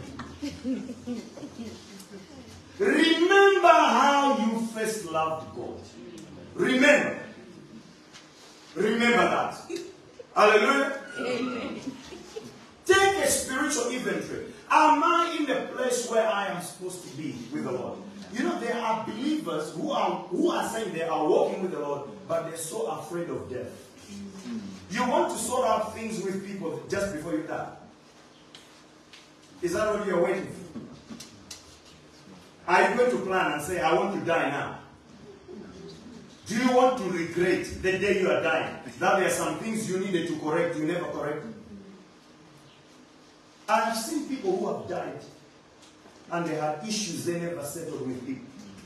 Remember how you first loved God. Remember. Remember that. Hallelujah. Amen. Take a spiritual inventory. Am I in the place where I am supposed to be with the Lord? You know, there are believers who are who are saying they are walking with the Lord, but they're so afraid of death. You want to sort out things with people just before you die. Is that what you're waiting for? Are you going to plan and say, I want to die now? Do you want to regret the day you are dying? That there are some things you needed to correct, you never corrected? I've seen people who have died and they had issues they never settled with people.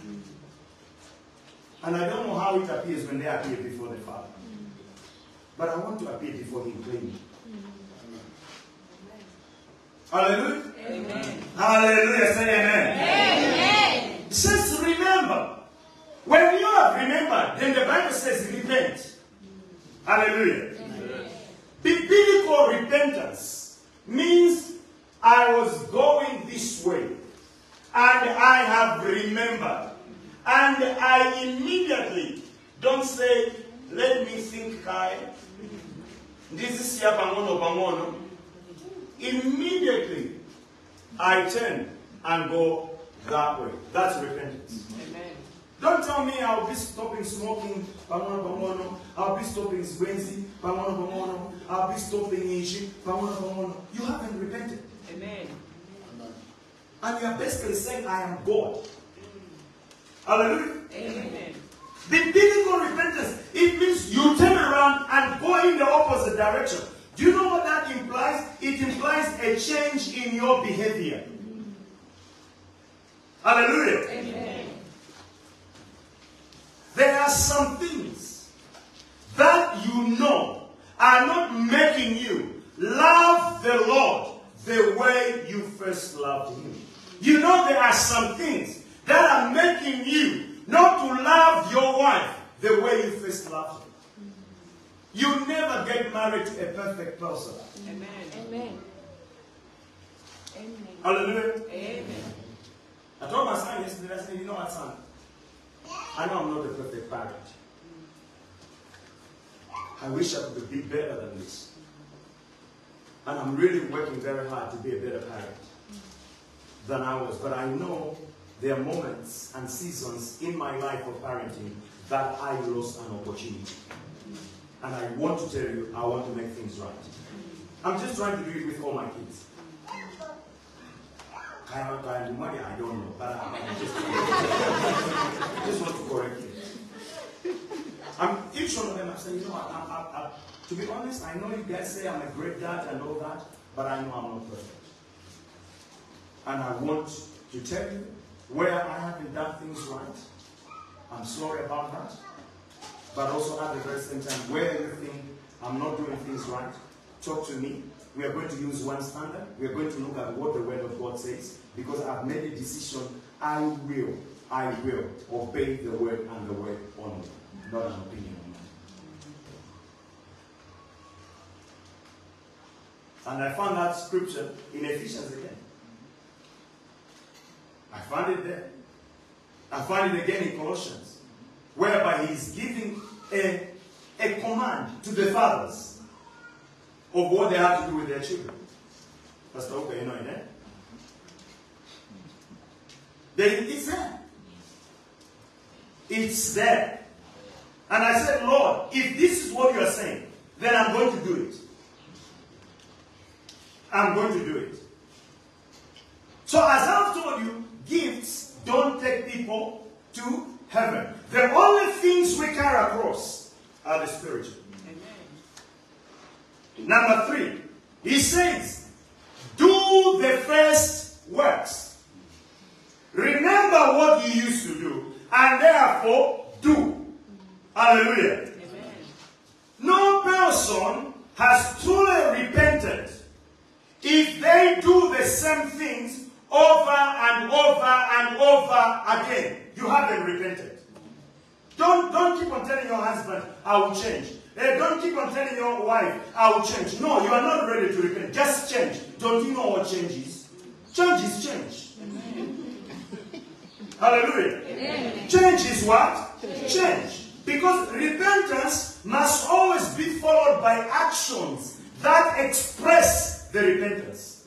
And I don't know how it appears when they appear before the Father. But I want to appear before Him clean. Hallelujah. Amen. Hallelujah. Say amen. Amen. It says remember. When you have remembered, then the Bible says repent. Hallelujah. Amen. Biblical repentance means I was going this way and I have remembered. And I immediately don't say, let me think, Kai. This is ya bangono bangono. Immediately I turn and go that way. That's repentance. Amen. Don't tell me I'll be stopping smoking, bangono bangono. I'll be stopping swenzi, bangono bangono. I'll be stopping ishi, bangono bangono. You haven't repented. Amen. And you are basically saying, I am God. Hallelujah. Amen. The biblical repentance, it means you turn around and go in the opposite direction. Do you know what that implies? It implies a change in your behavior. Hallelujah. Amen. There are some things that you know are not making you love the Lord the way you first loved Him. You know there are some things that are making you not to love your wife the way you first loved her. You never get married to a perfect person. Amen. Amen. Amen. Hallelujah. Amen. I told my son yesterday, I said, you know what, son? I know I'm not a perfect parent. I wish I could be better than this. And I'm really working very hard to be a better parent than I was. But I know there are moments and seasons in my life of parenting that I lost an opportunity. And I want to tell you, I want to make things right. I'm just trying to do it with all my kids. Can I, can I do money? I don't know. But I, I, just, I just want to correct you. I'm, each one of them, I'm saying, you know, I, I, I, to be honest, I know you guys say I'm a great dad and all that, but I know I'm not perfect. And I want to tell you where I haven't done things right. I'm sorry about that. But also at the very same time, where you think I'm not doing things right, talk to me. We are going to use one standard. We are going to look at what the Word of God says. Because I've made a decision, I will, I will obey the Word and the Word only, not an opinion on mine. And I found that scripture in Ephesians again. I found it there. I found it again in Colossians, whereby he is giving a, a command to the fathers of what they have to do with their children. Pastor Oka, you know it, eh? Then it's there. It's there. And I said, Lord, if this is what you are saying, then I'm going to do it. I'm going to do it. So as I've told you, gifts don't take people to heaven. The only things we carry across are the spiritual. Amen. Number three, he says, do the first works. Remember what you used to do, and therefore do. Hallelujah. Amen. No person has truly repented if they do the same things over and over and over again. You haven't repented. Don't, don't keep on telling your husband, I will change. Eh, don't keep on telling your wife, I will change. No, you are not ready to repent. Just change. Don't you know what change is? Change is change. Amen. Hallelujah. Amen. Change is what? Change. Change. Because repentance must always be followed by actions that express the repentance.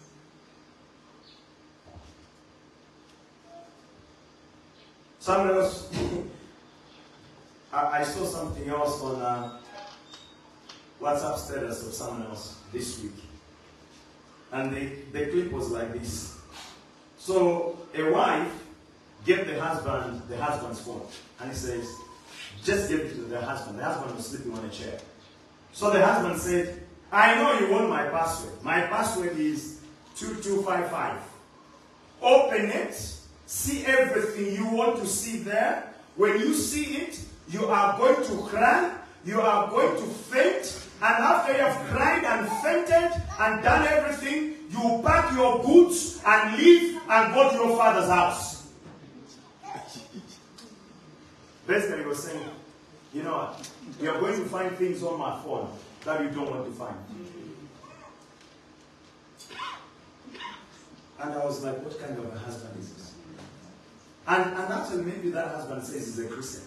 Someone else, I, I saw something else on uh, WhatsApp status of someone else this week. And the, the clip was like this. So a wife gave the husband the husband's phone. And he says, just give it to the husband. The husband was sleeping on a chair. So the husband said, I know you want my password. My password is two two five five. Open it. See everything you want to see there. When you see it, you are going to cry. You are going to faint. And after you have cried and fainted and done everything, you pack your goods and leave and go to your father's house. Basically, he was saying, you know what? You are going to find things on my phone that you don't want to find. And I was like, what kind of a husband is this? And, and actually, maybe that husband says he's a Christian.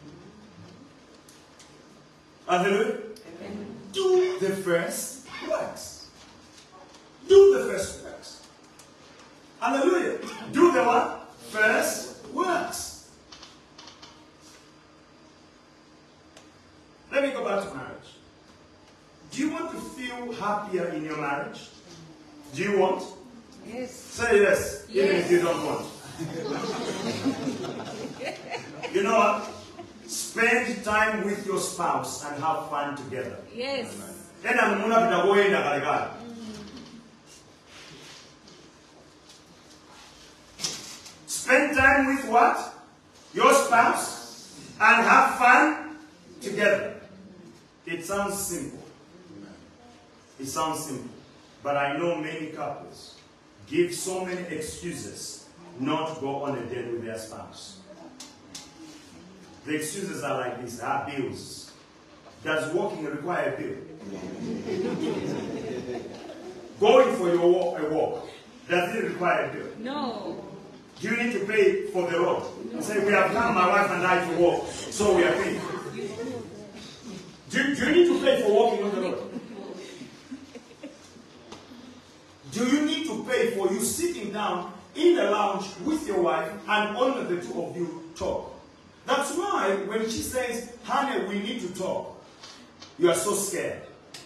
Hallelujah. Do the first works. Do the first works. Hallelujah. Do the what? First works. Let me go back to marriage. Do you want to feel happier in your marriage? Do you want? Yes. Say yes, yes. even if you don't want. You know what? Spend time with your spouse and have fun together. Yes. Spend time with what? Your spouse and have fun together. It sounds simple. It sounds simple. But I know many couples give so many excuses not to go on a date with their spouse. The excuses are like this: ah, bills. Does walking require a bill? Going for your walk, a walk, does it require a bill? No. Do you need to pay for the road? You say, we have come, my wife and I, to walk, so we are paying. Do, do you need to pay for walking on the road? Do you need to pay for you sitting down in the lounge with your wife and only the two of you talk? That's why when she says, honey, we need to talk, you are so scared.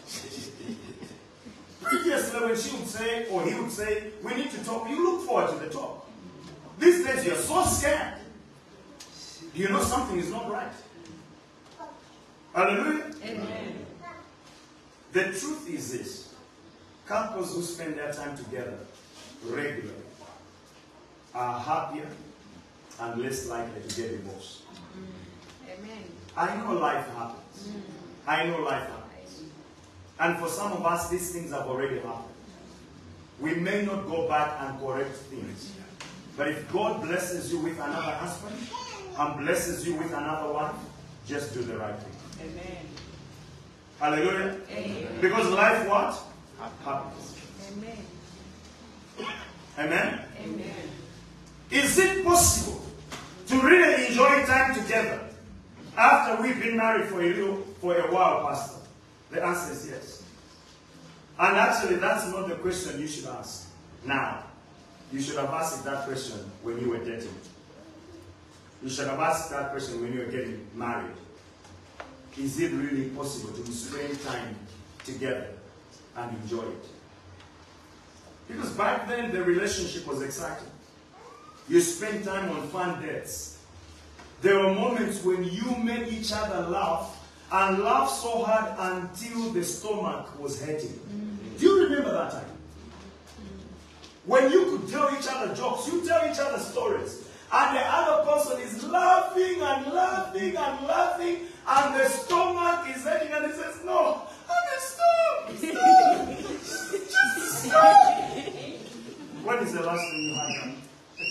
Previously, when she would say, or he would say, we need to talk, you look forward to the talk. These days, you're so scared. You know something is not right. Hallelujah? Amen. The truth is this: couples who spend their time together regularly are happier and less likely to get divorced. Amen. I know life happens. I know life happens. And for some of us, these things have already happened. We may not go back and correct things. But if God blesses you with another husband and blesses you with another wife, just do the right thing. Amen. Hallelujah. Amen. Because life what? Happens. Amen. Amen? Amen. Is it possible to really enjoy time together after we've been married for a little, for a while, Pastor? The answer is yes. And actually, that's not the question you should ask now. You should have asked that question when you were dating. You should have asked that question when you were getting married. Is it really possible to spend time together and enjoy it? Because back then, the relationship was exciting. You spent time on fun dates. There were moments when you made each other laugh and laugh so hard until the stomach was hurting. Mm-hmm. Do you remember that time? Mm-hmm. When you could tell each other jokes, you tell each other stories, and the other person is laughing and laughing and laughing, and the stomach is hurting, and he says, no, honey, stop, stop, just stop. When is the last time you had that?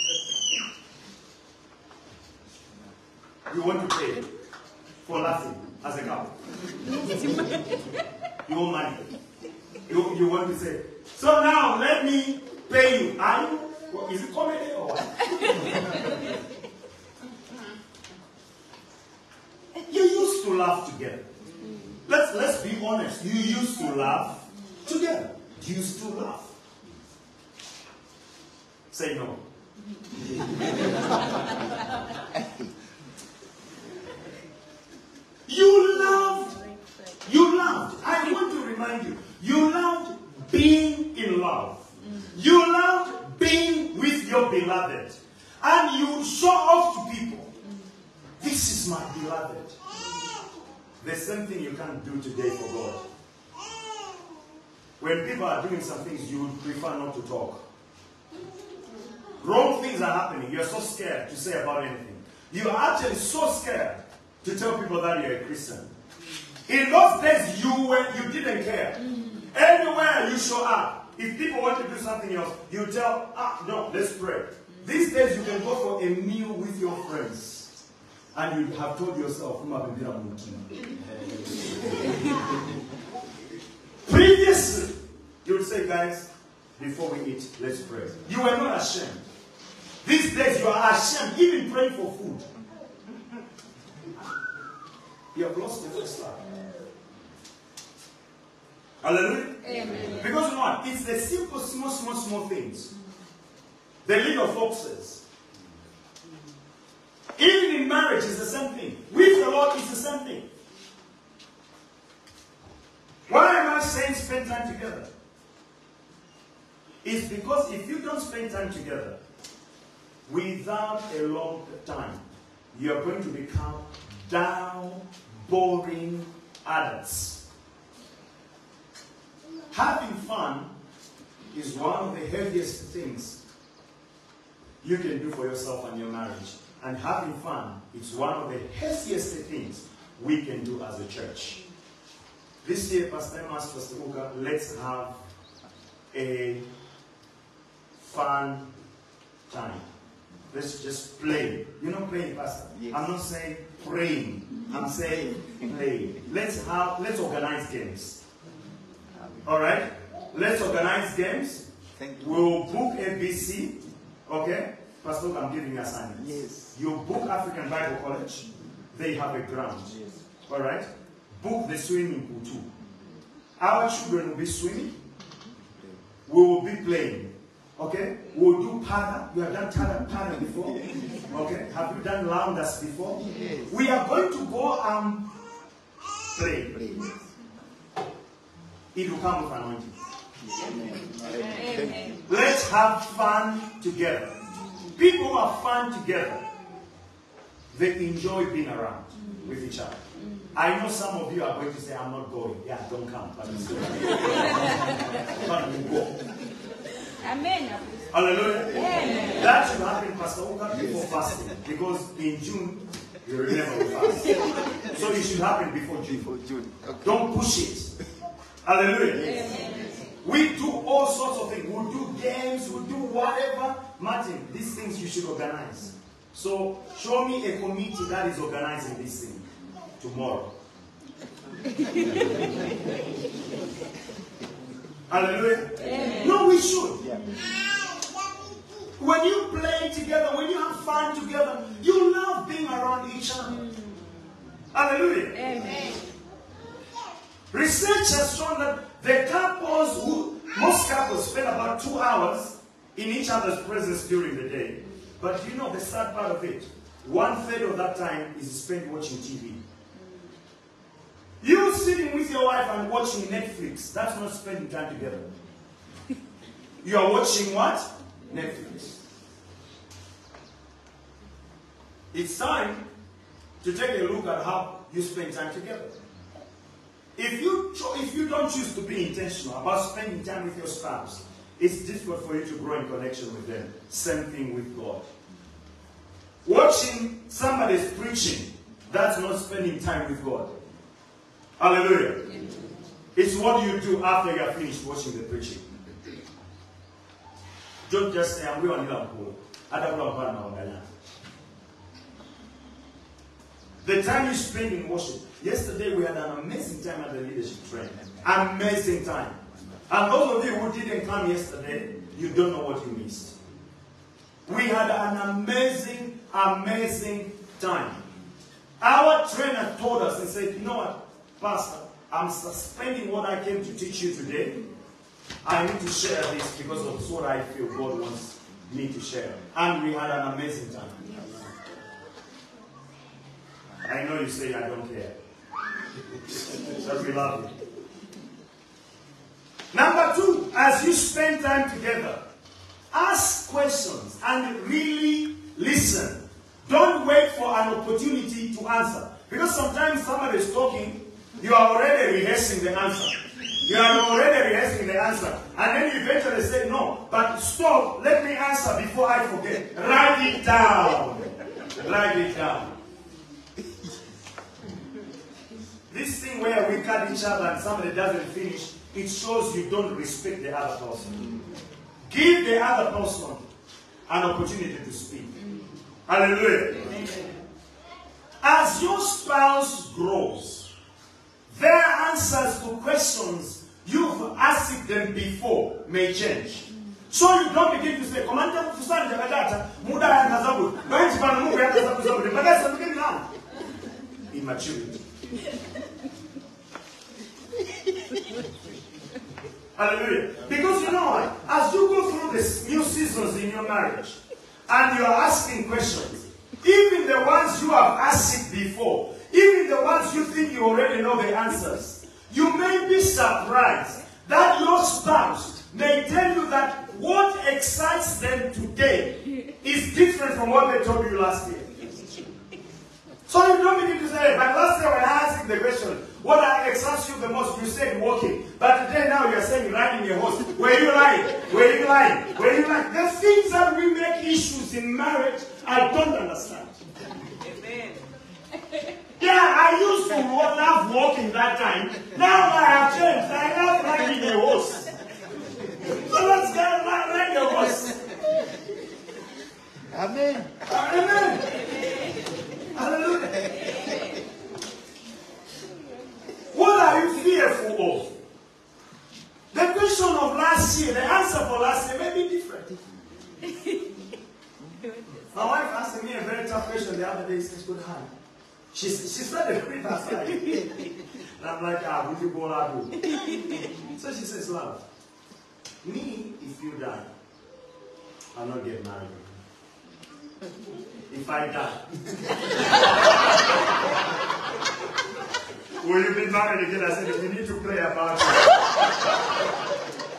You want to pay for laughing as a couple. You want money. You, you want to say, so now let me pay you. Are you? Is it comedy or what? You used to laugh together. Let's, let's be honest. You used to laugh together. You used to laugh. Say no. You loved, you loved, I want to remind you, you loved being in love. You loved being with your beloved. And you show off to people, this is my beloved. The same thing you can't do today for God. When people are doing some things, you would prefer not to talk. Wrong things are happening. You're so scared to say about anything. You are actually so scared to tell people that you're a Christian. In those days, you were, you didn't care. Anywhere you show up, if people want to do something else, you tell, ah, no, let's pray. These days, you can go for a meal with your friends, and you have told yourself, previously, you would say, guys, before we eat, let's pray. You were not ashamed. These days, you are ashamed, even praying for food. You have lost the first love. Hallelujah? Amen. Because you know what? It's the simple, small, small, small things. The little foxes. Even in marriage, it's the same thing. With the Lord, it's the same thing. Why am I saying spend time together? It's because if you don't spend time together, without a long time, you are going to become down, boring adults. Having fun is one of the heaviest things you can do for yourself and your marriage. And having fun is one of the heaviest things we can do as a church. This year, Pastor Amos, Pastor Uka, let's have a fun time. Let's just play. You know playing, Pastor? Yes. I'm not saying praying. I'm saying play. Let's have, let's organize games. All right? Let's organize games. Thank you. We'll book A B C. Okay? Pastor, I'm giving you assignments. Yes. You book African Bible College. They have a ground. Yes. All right? Book the swimming pool too. Our children will be swimming. We will be playing. Okay? We'll do paddle. You have done paddle, paddle before? Okay? Have you done rounders before? Yes. We are going to go and play. Please. It will come with anointing. Amen. Amen. Let's have fun together. People who have fun together, they enjoy being around with each other. I know some of you are going to say, I'm not going. Yeah, don't come. But it's still But you go. Amen. Hallelujah. Amen. That should happen, Pastor Oka, before fasting. Because in June, you remember the fast. So it should happen before June. For June. Okay. Don't push it. Hallelujah. Amen. We do all sorts of things. We'll do games, we'll do whatever. Martin, these things you should organize. So show me a committee that is organizing this thing tomorrow. Hallelujah. Amen. No, we should. Yeah. When you play together, when you have fun together, you love being around each other. Hallelujah. Amen. Research has shown that the couples who, most couples spend about two hours in each other's presence during the day. But you know the sad part of it, one third of that time is spent watching T V. You sitting with your wife and watching Netflix, that's not spending time together. You are watching what? Netflix. It's time to take a look at how you spend time together. If you, cho- if you don't choose to be intentional about spending time with your spouse, it's difficult for you to grow in connection with them. Same thing with God. Watching somebody's preaching, that's not spending time with God. Hallelujah. It's what you do after you are finished watching the preaching. Don't just say, I'm going to go. The time you spend in worship. Yesterday we had an amazing time at the leadership training. Amazing time. And those of you who didn't come yesterday, you don't know what you missed. We had an amazing, amazing time. Our trainer told us and said, you know what, Pastor, I'm suspending what I came to teach you today. I need to share this because of what I feel God wants me to share. And we had an amazing time. I know you say I don't care. But we love you. Number two, as you spend time together, ask questions and really listen. Don't wait for an opportunity to answer. Because sometimes somebody is talking, you are already rehearsing the answer. You are already rehearsing the answer. And then you eventually say, no, but stop, let me answer before I forget. Write it down. Write it down. This thing where we cut each other and somebody doesn't finish, it shows you don't respect the other person. Give the other person an opportunity to speak. Hallelujah. As your spouse grows, their answers to questions you've asked them before may change. So you don't begin to say, Commander Fusani Jagadata, Muda and Hazabu, Banjiban Muga and Hazabu, but that's the beginning now. Immaturity. Hallelujah. Because you know what? As you go through these new seasons in your marriage, and you are asking questions, even the ones you have asked before, even the ones you think you already know the answers, you may be surprised that your spouse may tell you that what excites them today is different from what they told you last year. So you don't begin to say, but last year when I asked the question, what excites you the most? You said walking. But today now you're saying riding a horse. Were you lying? Were you lying? Were you lying? The things that we make issues in marriage, I don't understand. Amen. Yeah, I used to love walking that time. Now I have changed. I love riding a horse. So let's go ride a horse. Amen. Amen. Hallelujah. What are you fearful of? The question of last year, the answer for last year may be different. My wife asked me a very tough question the other day. She says, good honey. She, she said the quick aside. And I'm like, ah, would you go out? So she says, love, me, if you die, I'll not get married. If I die, will you be married again? I said, if you need to pray about it.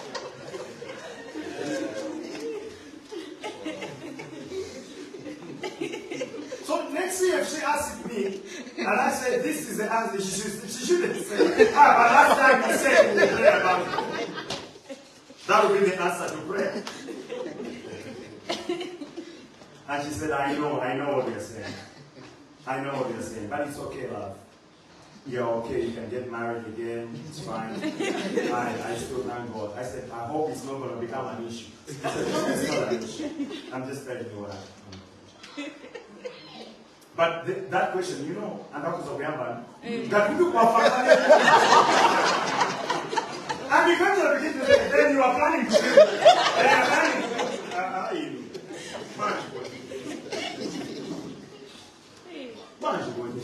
So next year, if she asks me, and I say, this is the answer, she, should, she shouldn't say, ah, but last time you said you will pray about it. That would be the answer to prayer. And she said, I know, I know what you're saying. I know what you're saying, but it's okay, love. You're okay, you can get married again, it's fine. I, I still thank God. I said, I hope it's not going to become an issue. I said, no, it's not an issue. I'm just telling you what happened. But th that question, you know, and that was a weird one. That you and because you begin to say, then you are planning to do it. Then you are planning to do it. Uh, you Why you going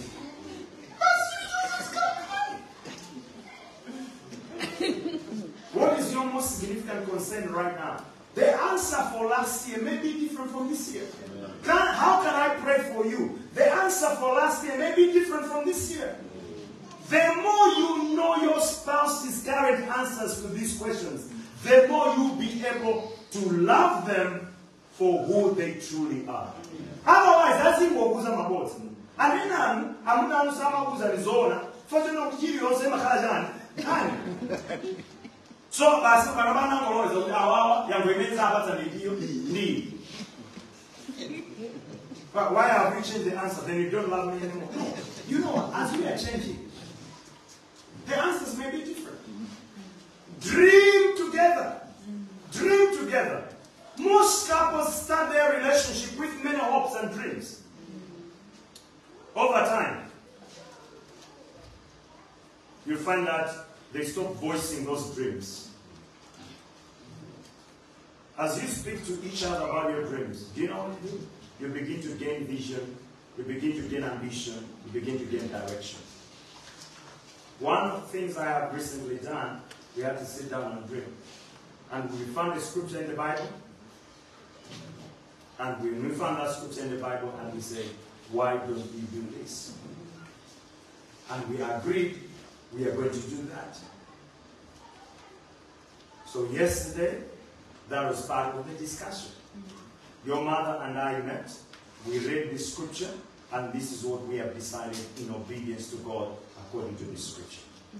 What is your most significant concern right now? The answer for last year may be different from this year. Can, how can I pray for you? The answer for last year may be different from this year. The more you know your spouse's current answers to these questions, the more you'll be able to love them for who they truly are. Otherwise, that's it. And then I'm I'm not some Arizona. For the no curious, so as Paramana or our young women's about need. But why have you changed the answer? Then you don't love me anymore. No. You know what? As we are changing, the answers may be different. Dream together. Dream together. Most couples start their relationship with many hopes and dreams. Over time, you find that they stop voicing those dreams. As you speak to each other about your dreams, do you know what you do? You begin to gain vision, you begin to gain ambition, you begin to gain direction. One of the things I have recently done, we had to sit down and dream. And we found a scripture in the Bible, and we, we found that scripture in the Bible, and we said, why don't we do this? And we agreed we are going to do that. So yesterday, that was part of the discussion. Your mother and I met, we read the scripture, and this is what we have decided in obedience to God according to the scripture.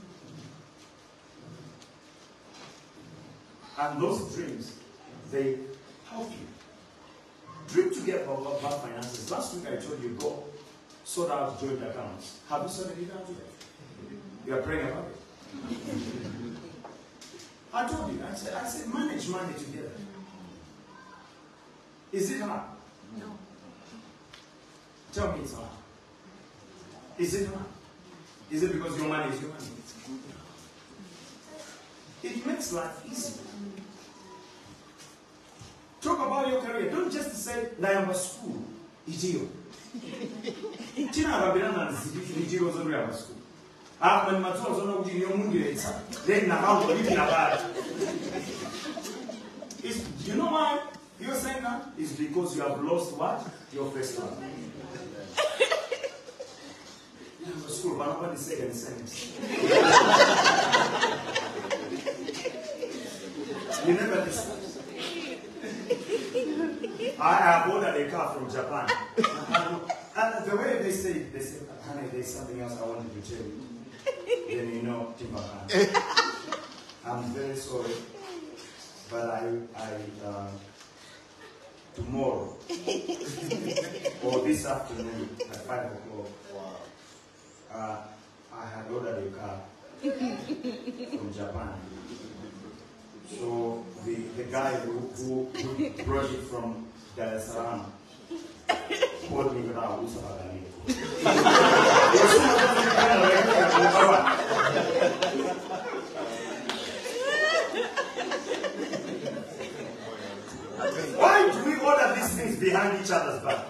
And those dreams, they help you. Dream together about, about finances. Last week I told you, go sort out joint accounts. Have you sorted it out yet? You are praying about it. I told you, I said, I said, manage money together. Is it hard? No. Tell me it's hard. Is it hard? Is it because your money is your money? It makes life easy. Talk about your career. Don't just say, I am a school. Idiot. Tina Babylon and Zidiki was only a school. Ah, when Matua was on the Yomungi, then Nahal living about it. Do you know why you're saying that? It's because you have lost what? Your first love. You have a school, but nobody said any sense. You never discuss. I have ordered a car from Japan. And the way they say it, they say, honey, there's something else I wanted to tell you. Then you know, Timbakan. I'm very sorry, but I, I, uh, tomorrow, or this afternoon at five o'clock, uh, I had ordered a car from Japan. So the, the guy who, who, who brought it from Dar es Salaam Hold me now, who's about that? Why do we order these things behind each other's back?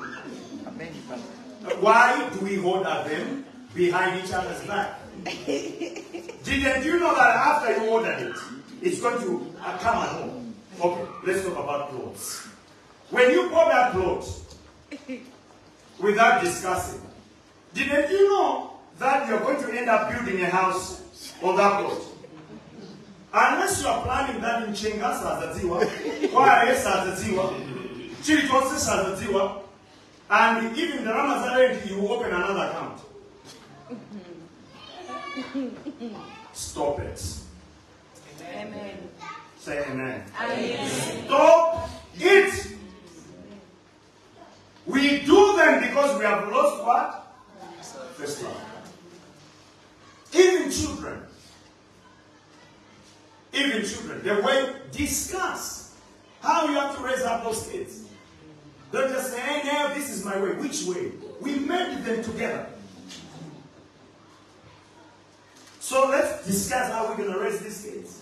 Why do we order them behind each other's back? Didn't you know that after you ordered it, it's going to uh, come at home? Okay, let's talk about clothes. When you order clothes, without discussing, didn't you know that you're going to end up building a house on that clothes? Unless you are planning that in Chenga Sazaziwa, Kware Sazaziwa, Chiritonse Sazaziwa, and even the Ramazan, you open another account. Stop it. Amen. Say amen. Amen. Stop it. We do them because we have lost what? First love. Even children. Even children. The way discuss how you have to raise up those kids. Don't just say, hey, now this is my way. Which way? We made them together. So let's discuss how we're going to raise these kids.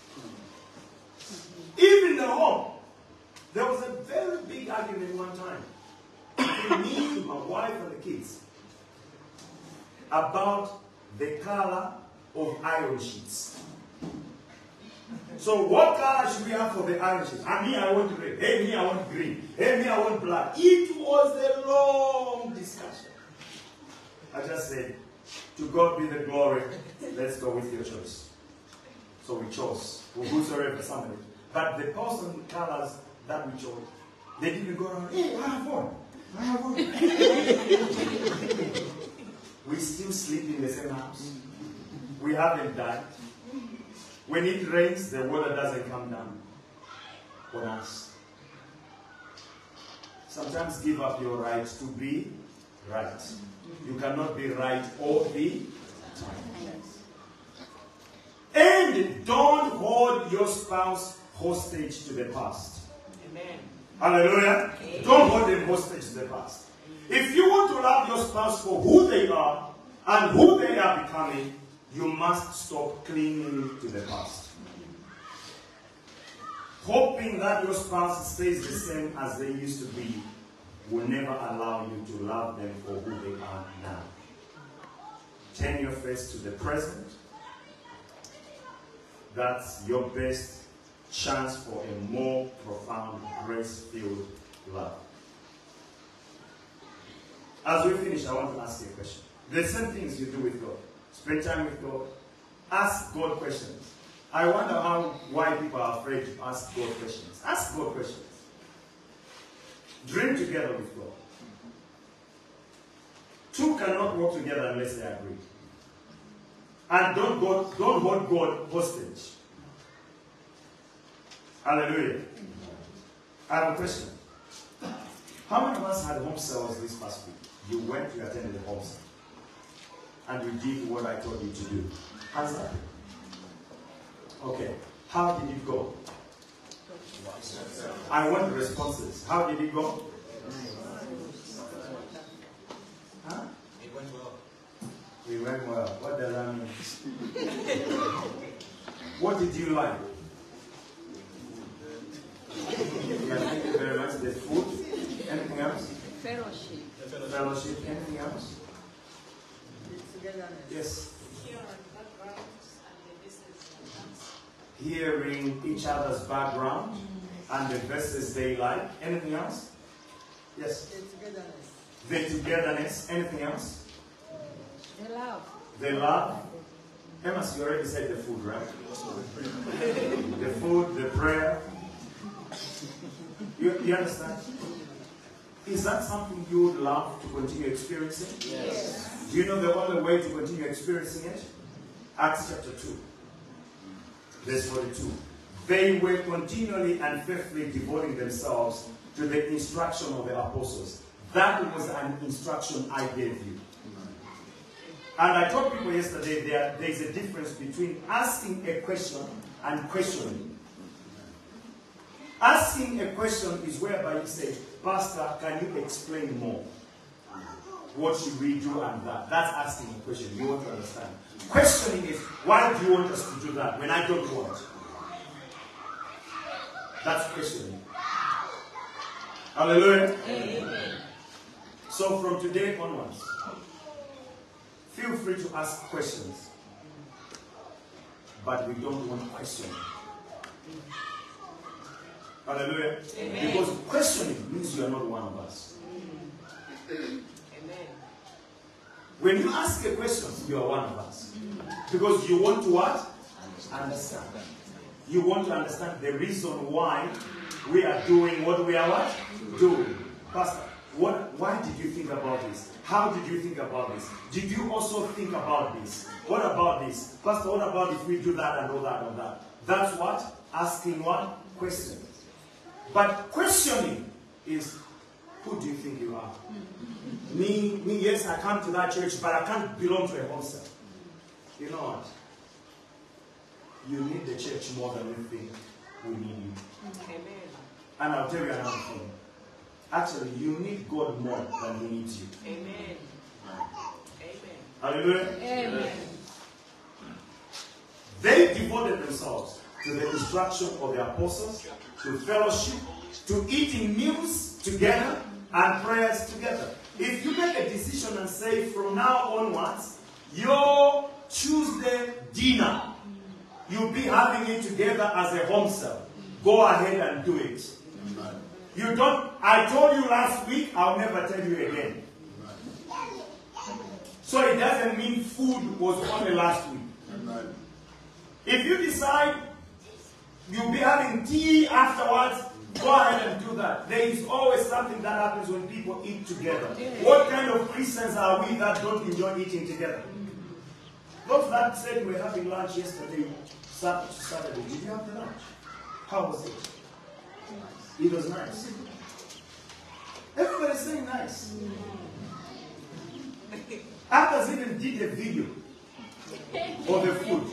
Even in the home, there was a very big argument one time between me, my wife, and the kids about the color of iron sheets. So what color should we have for the iron sheets? And me, I want red. Hey, me, I want green. Hey, me, I want black. It was a long discussion. I just said, to God be the glory. Let's go with your choice. So we chose. Whosoever somebody. But the person colors that we chose, they didn't go around, hey, I have one. I have one. We still sleep in the same house. We haven't died. When it rains, the water doesn't come down on us. Sometimes give up your right to be right. You cannot be right all the time. And don't hold your spouse hostage to the past. Amen. Hallelujah. Amen. Don't hold them hostage to the past. If you want to love your spouse for who they are and who they are becoming, you must stop clinging to the past. Hoping that your spouse stays the same as they used to be will never allow you to love them for who they are now. Turn your face to the present. That's your best chance for a more profound, grace-filled love. As we finish, I want to ask you a question. The same things you do with God. Spend time with God. Ask God questions. I wonder how why people are afraid to ask God questions. Ask God questions. Dream together with God. Two cannot work together unless they agree. And don't, go, don't hold God hostage. Hallelujah. I have a question. How many of us had home sales this past week? You went, you attended the home sale. And you did what I told you to do. Hands up. Okay. How did it go? I want responses. How did it go? Huh? It went well. We went well. What does that mean? What did you like? Yeah, thank you very much. The food. Anything else? Fellowship. Fellowship. Anything else? Yes. Hearing each other's background and the verses they like. Anything else? Yes. The togetherness. The togetherness. Anything else? The love. The love. Emma, you already said the food, right? The food, the prayer. You, you understand? Is that something you would love to continue experiencing? Yes. Do you know the only way to continue experiencing it? Acts chapter two, verse forty-two. They were continually and faithfully devoting themselves to the instruction of the apostles. That was an instruction I gave you. And I told people yesterday there, there is a difference between asking a question and questioning. Asking a question is whereby you say, Pastor, can you explain more? What should we do and that? That's asking a question. You want to understand. Questioning is, why do you want us to do that when I don't want? That's questioning. Hallelujah. Amen. So from today onwards, feel free to ask questions. But we don't want questioning. Hallelujah. Amen. Because questioning means you are not one of us. Amen. When you ask a question, you are one of us. Because you want to what? Understand. You want to understand the reason why we are doing what we are what? Doing. Pastor, what, why did you think about this? How did you think about this? Did you also think about this? What about this? Pastor, what about if we do that and all that and that? That's what? Asking what? Questions. But questioning is, who do you think you are? Me, me, yes, I come to that church, but I can't belong to a hostel. You know what? You need the church more than we think we need you. Amen. And I'll tell you another thing. Actually, you need God more than He needs you. Amen. Amen. Hallelujah. Amen. They devoted themselves to the instruction of the apostles, to fellowship, to eating meals together and prayers together. If you make a decision and say from now onwards, your Tuesday dinner, you'll be having it together as a home cell, go ahead and do it. You don't, I told you last week, I'll never tell you again. So it doesn't mean food was only last week. If you decide you'll be having tea afterwards, go ahead and do that. There is always something that happens when people eat together. What kind of Christians are we that don't enjoy eating together? Those that said we were having lunch yesterday, Saturday, did you have the lunch? How was it? It was nice. Everybody's saying nice. Others even did a video of the food.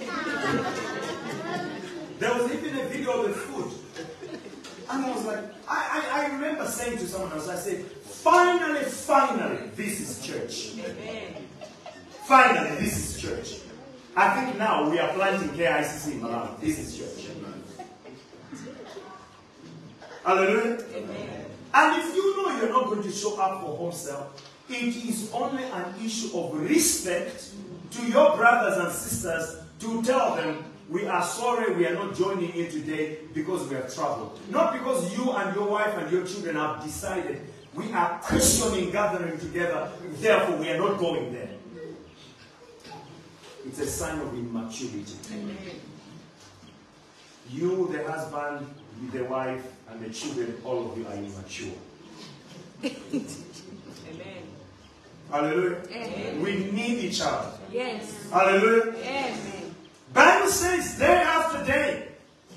There was even a video of the food. And I was like, I, I, I remember saying to someone else, I said, finally, finally, this is church. Amen. Finally, this is church. I think now we are planting K I C C in Malawi. This is church. Hallelujah. Amen. And if you know you're not going to show up for home cell, it is only an issue of respect to your brothers and sisters to tell them, we are sorry we are not joining in today because we have traveled. Not because you and your wife and your children have decided we are questioning gathering together, therefore we are not going there. It's a sign of immaturity. Amen. You, the husband, the wife, and the children, all of you are immature. Amen. Hallelujah. Amen. We need each other. Yes. Hallelujah. Amen. Bible says day after day,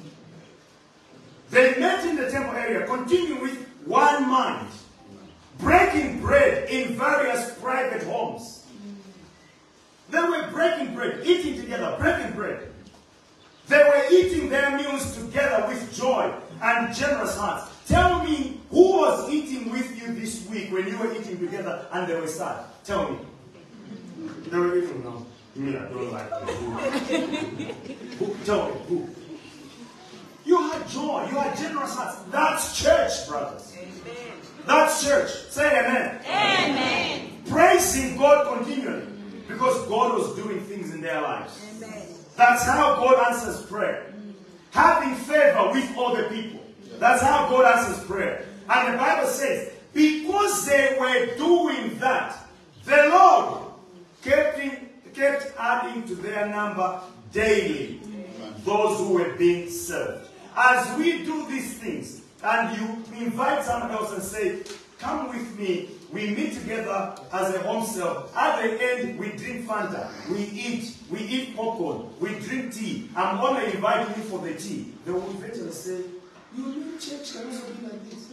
they met in the temple area, continuing with one mind, breaking bread in various private homes. They were breaking bread, eating together, breaking bread. They were eating their meals together with joy and generous hearts. Tell me, who was eating with you this week when you were eating together and they were sad? Tell me. They were eating now. You mean I don't like it? Who? Who? Tell me, who? You had joy. You had generous hearts. That's church, brothers. Amen. That's church. Say amen. Amen. Praising God continually because God was doing things in their lives. Amen. That's how God answers prayer. Mm. Having favor with other people. That's how God answers prayer. And the Bible says, because they were doing that, the Lord kept, in, kept adding to their number daily. Amen. Those who were being served. As we do these things, and you invite someone else and say, come with me, we meet together as a home cell. At the end, we drink Fanta, we eat, we eat popcorn, we drink tea. I'm only inviting you for the tea. They will eventually say, you need church can also be like this.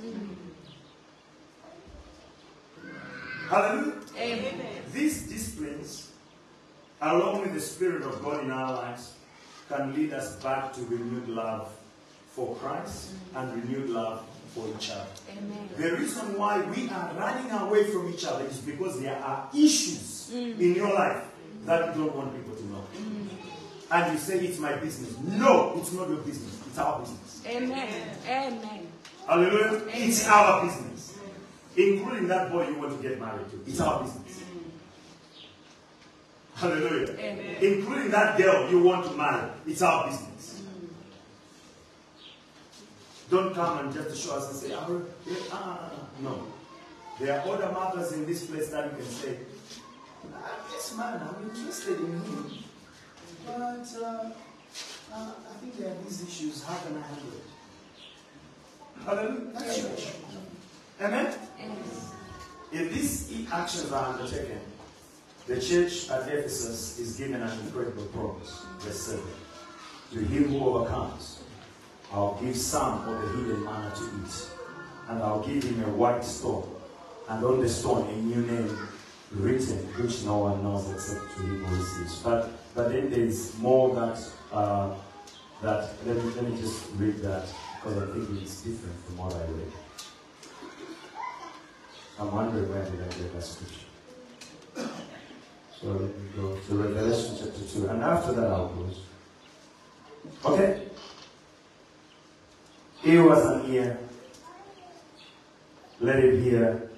Hallelujah. Amen. These disciplines, along with the Spirit of God in our lives, can lead us back to renewed love for Christ and renewed love for each other. Amen. The reason why we are running away from each other is because there are issues Mm. in your life that you don't want people to know. Mm. And you say, it's my business. No, it's not your business. It's our business. Amen. Amen. Hallelujah. Amen. It's our business. Including that boy you want to get married to. It's our business. Hallelujah. Amen. Including that girl you want to marry. It's our business. Mm. Don't come and just show us and say, ah, ah, no. There are other mothers in this place that you can say, ah, this man, I'm interested in him. But uh, uh, I think there are these issues. How can I handle it? Hallelujah. That's church. Amen? Amen. If these actions are undertaken, the church at Ephesus is given an incredible promise. Verse seven. To him who overcomes, I'll give some of the hidden manna to eat, and I'll give him a white stone, and on the stone a new name written, which no one knows except to him who receives. But but then there is more that uh, that let me let me just read that, because I think it's different from what I read. I'm wondering where did I get that scripture. So let me go to Revelation chapter two, and after that I'll close. Okay. He who has an ear, let him hear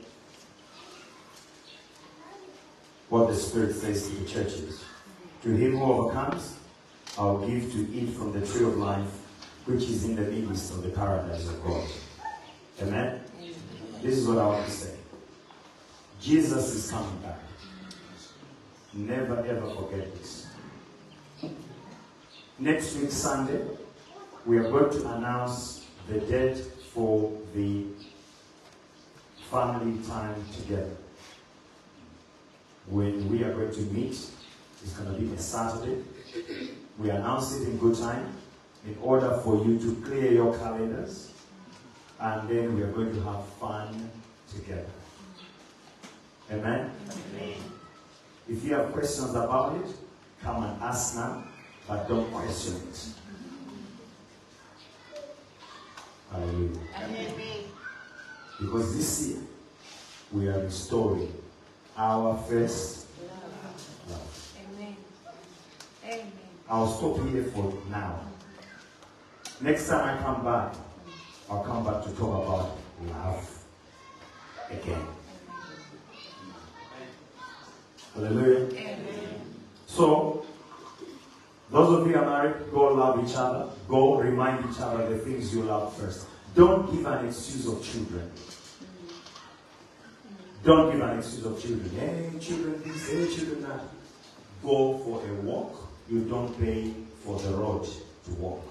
what the Spirit says to the churches. To him who overcomes, I'll give to eat from the tree of life, which is in the midst of the paradise of God. Amen? This is what I want to say. Jesus is coming back. Never ever forget this. Next week, Sunday, we are going to announce the date for the family time together. When we are going to meet, it's going to be a Saturday. We announce it in good time in order for you to clear your calendars, and then we are going to have fun together. Amen? Amen. If you have questions about it, come and ask now, but don't question it. Hallelujah. Amen. Because this year, we are restoring our first love. Amen. Amen. I'll stop here for now. Next time I come back, I'll come back to talk about love again. Hallelujah. Amen. So, those of you who are married, go love each other. Go remind each other the things you love first. Don't give an excuse of children. Don't give an excuse of children. Hey, children this, hey, children that. Go for a walk. You don't pay for the road to walk.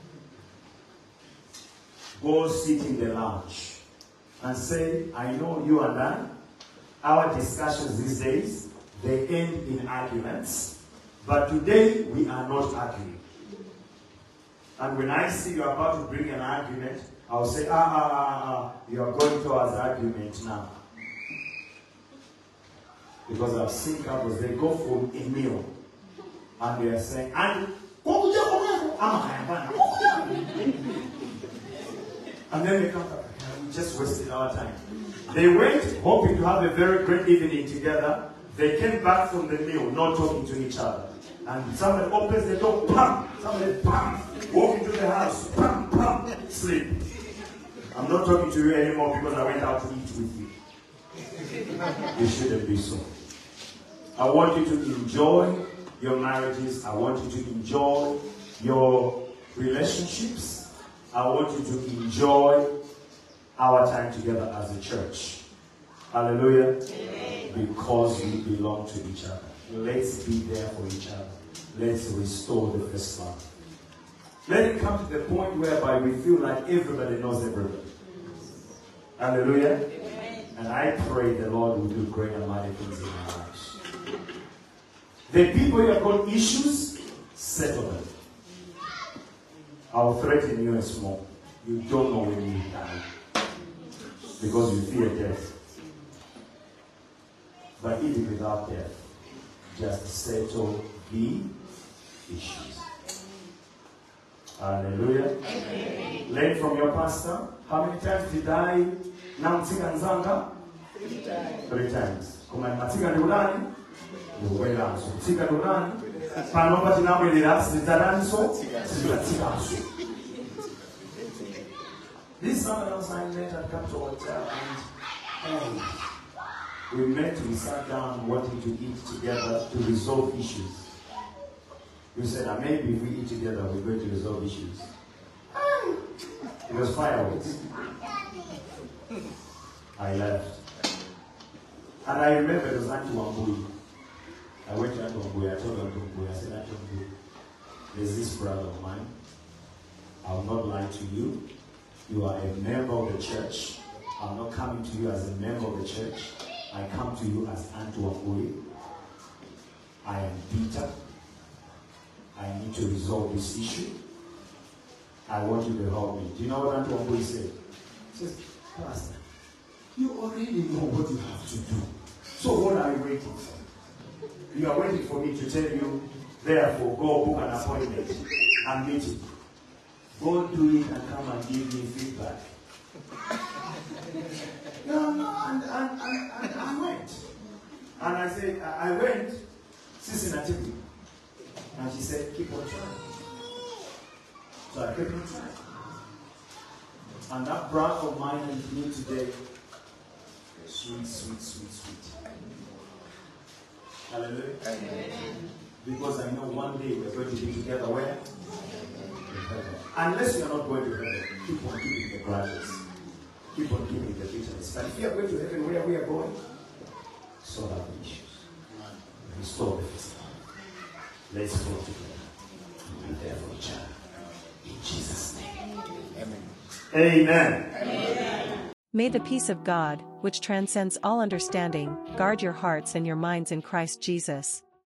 Go sit in the lounge and say, I know you and I, our discussions these days, they end in arguments. But today, we are not arguing. And when I see you are about to bring an argument, I'll say, ah, ah, ah, ah, you are going towards argument now. Because I've seen couples, they go for a meal, and they are saying, and and then they come back, we just wasted our time. They went hoping to have a very great evening together. They came back from the meal, not talking to each other. And somebody opens the door, pam! Somebody, pam! Walk into the house, pam, pam! Sleep. I'm not talking to you anymore because I went out to eat with you. It shouldn't be so. I want you to enjoy your marriages. I want you to enjoy your relationships. I want you to enjoy our time together as a church. Hallelujah. Amen. Because we belong to each other. Let's be there for each other. Let's restore the first love. Let it come to the point whereby we feel like everybody knows everybody. Hallelujah. Amen. And I pray the Lord will do great and mighty things in our lives. The people who have got issues, settle them. I'll threaten you and small. You don't know when you die. Because you fear death. But even without death, just settle the issues. Hallelujah. Amen. Learn from your pastor. How many times did I now Mtika Nzanga? Three times. Three times. Kuma Matika Nulani? Nuwela. So Mtika Nulani? Panomba tinamu iliras. Nitaranso? Sibatika. This summer else I met at Capital Hotel and hey, we met, we sat down wanting to eat together to resolve issues. We said that maybe if we eat together, we're going to resolve issues. It was fireworks. I left. And I remember it was Auntie Wambui. I went to Auntie Wambui, I told Auntie Wambui, I said, Auntie Wambui, there's this brother of mine. I will not lie to you. You are a member of the church. I'm not coming to you as a member of the church. I come to you as Auntie Wambui. I am bitter. I need to resolve this issue. I want you to help me. Do you know what Auntie Wambui said? He says, Pastor, you already know what you have to do. So what are you waiting for? You are waiting for me to tell you, therefore, go book an appointment and meeting. Go do it and come and give me feedback. No, no, and, and, and, and I went. And I said, I went, Sisi Nativi. And she said, keep on trying. So I kept on trying. And that brother of mine is me today. Sweet, sweet, sweet, sweet. Hallelujah. Amen. Because I know one day we're going to be together where? In heaven. Unless you're not going to heaven, keep on keeping the grudges. Keep on keeping the bitterness. But if you are going to heaven where we are going, sort out the issues. Restore the physical. Let's go together. Be there for each other. In Jesus' name. Amen. Amen. Amen. May the peace of God, which transcends all understanding, guard your hearts and your minds in Christ Jesus.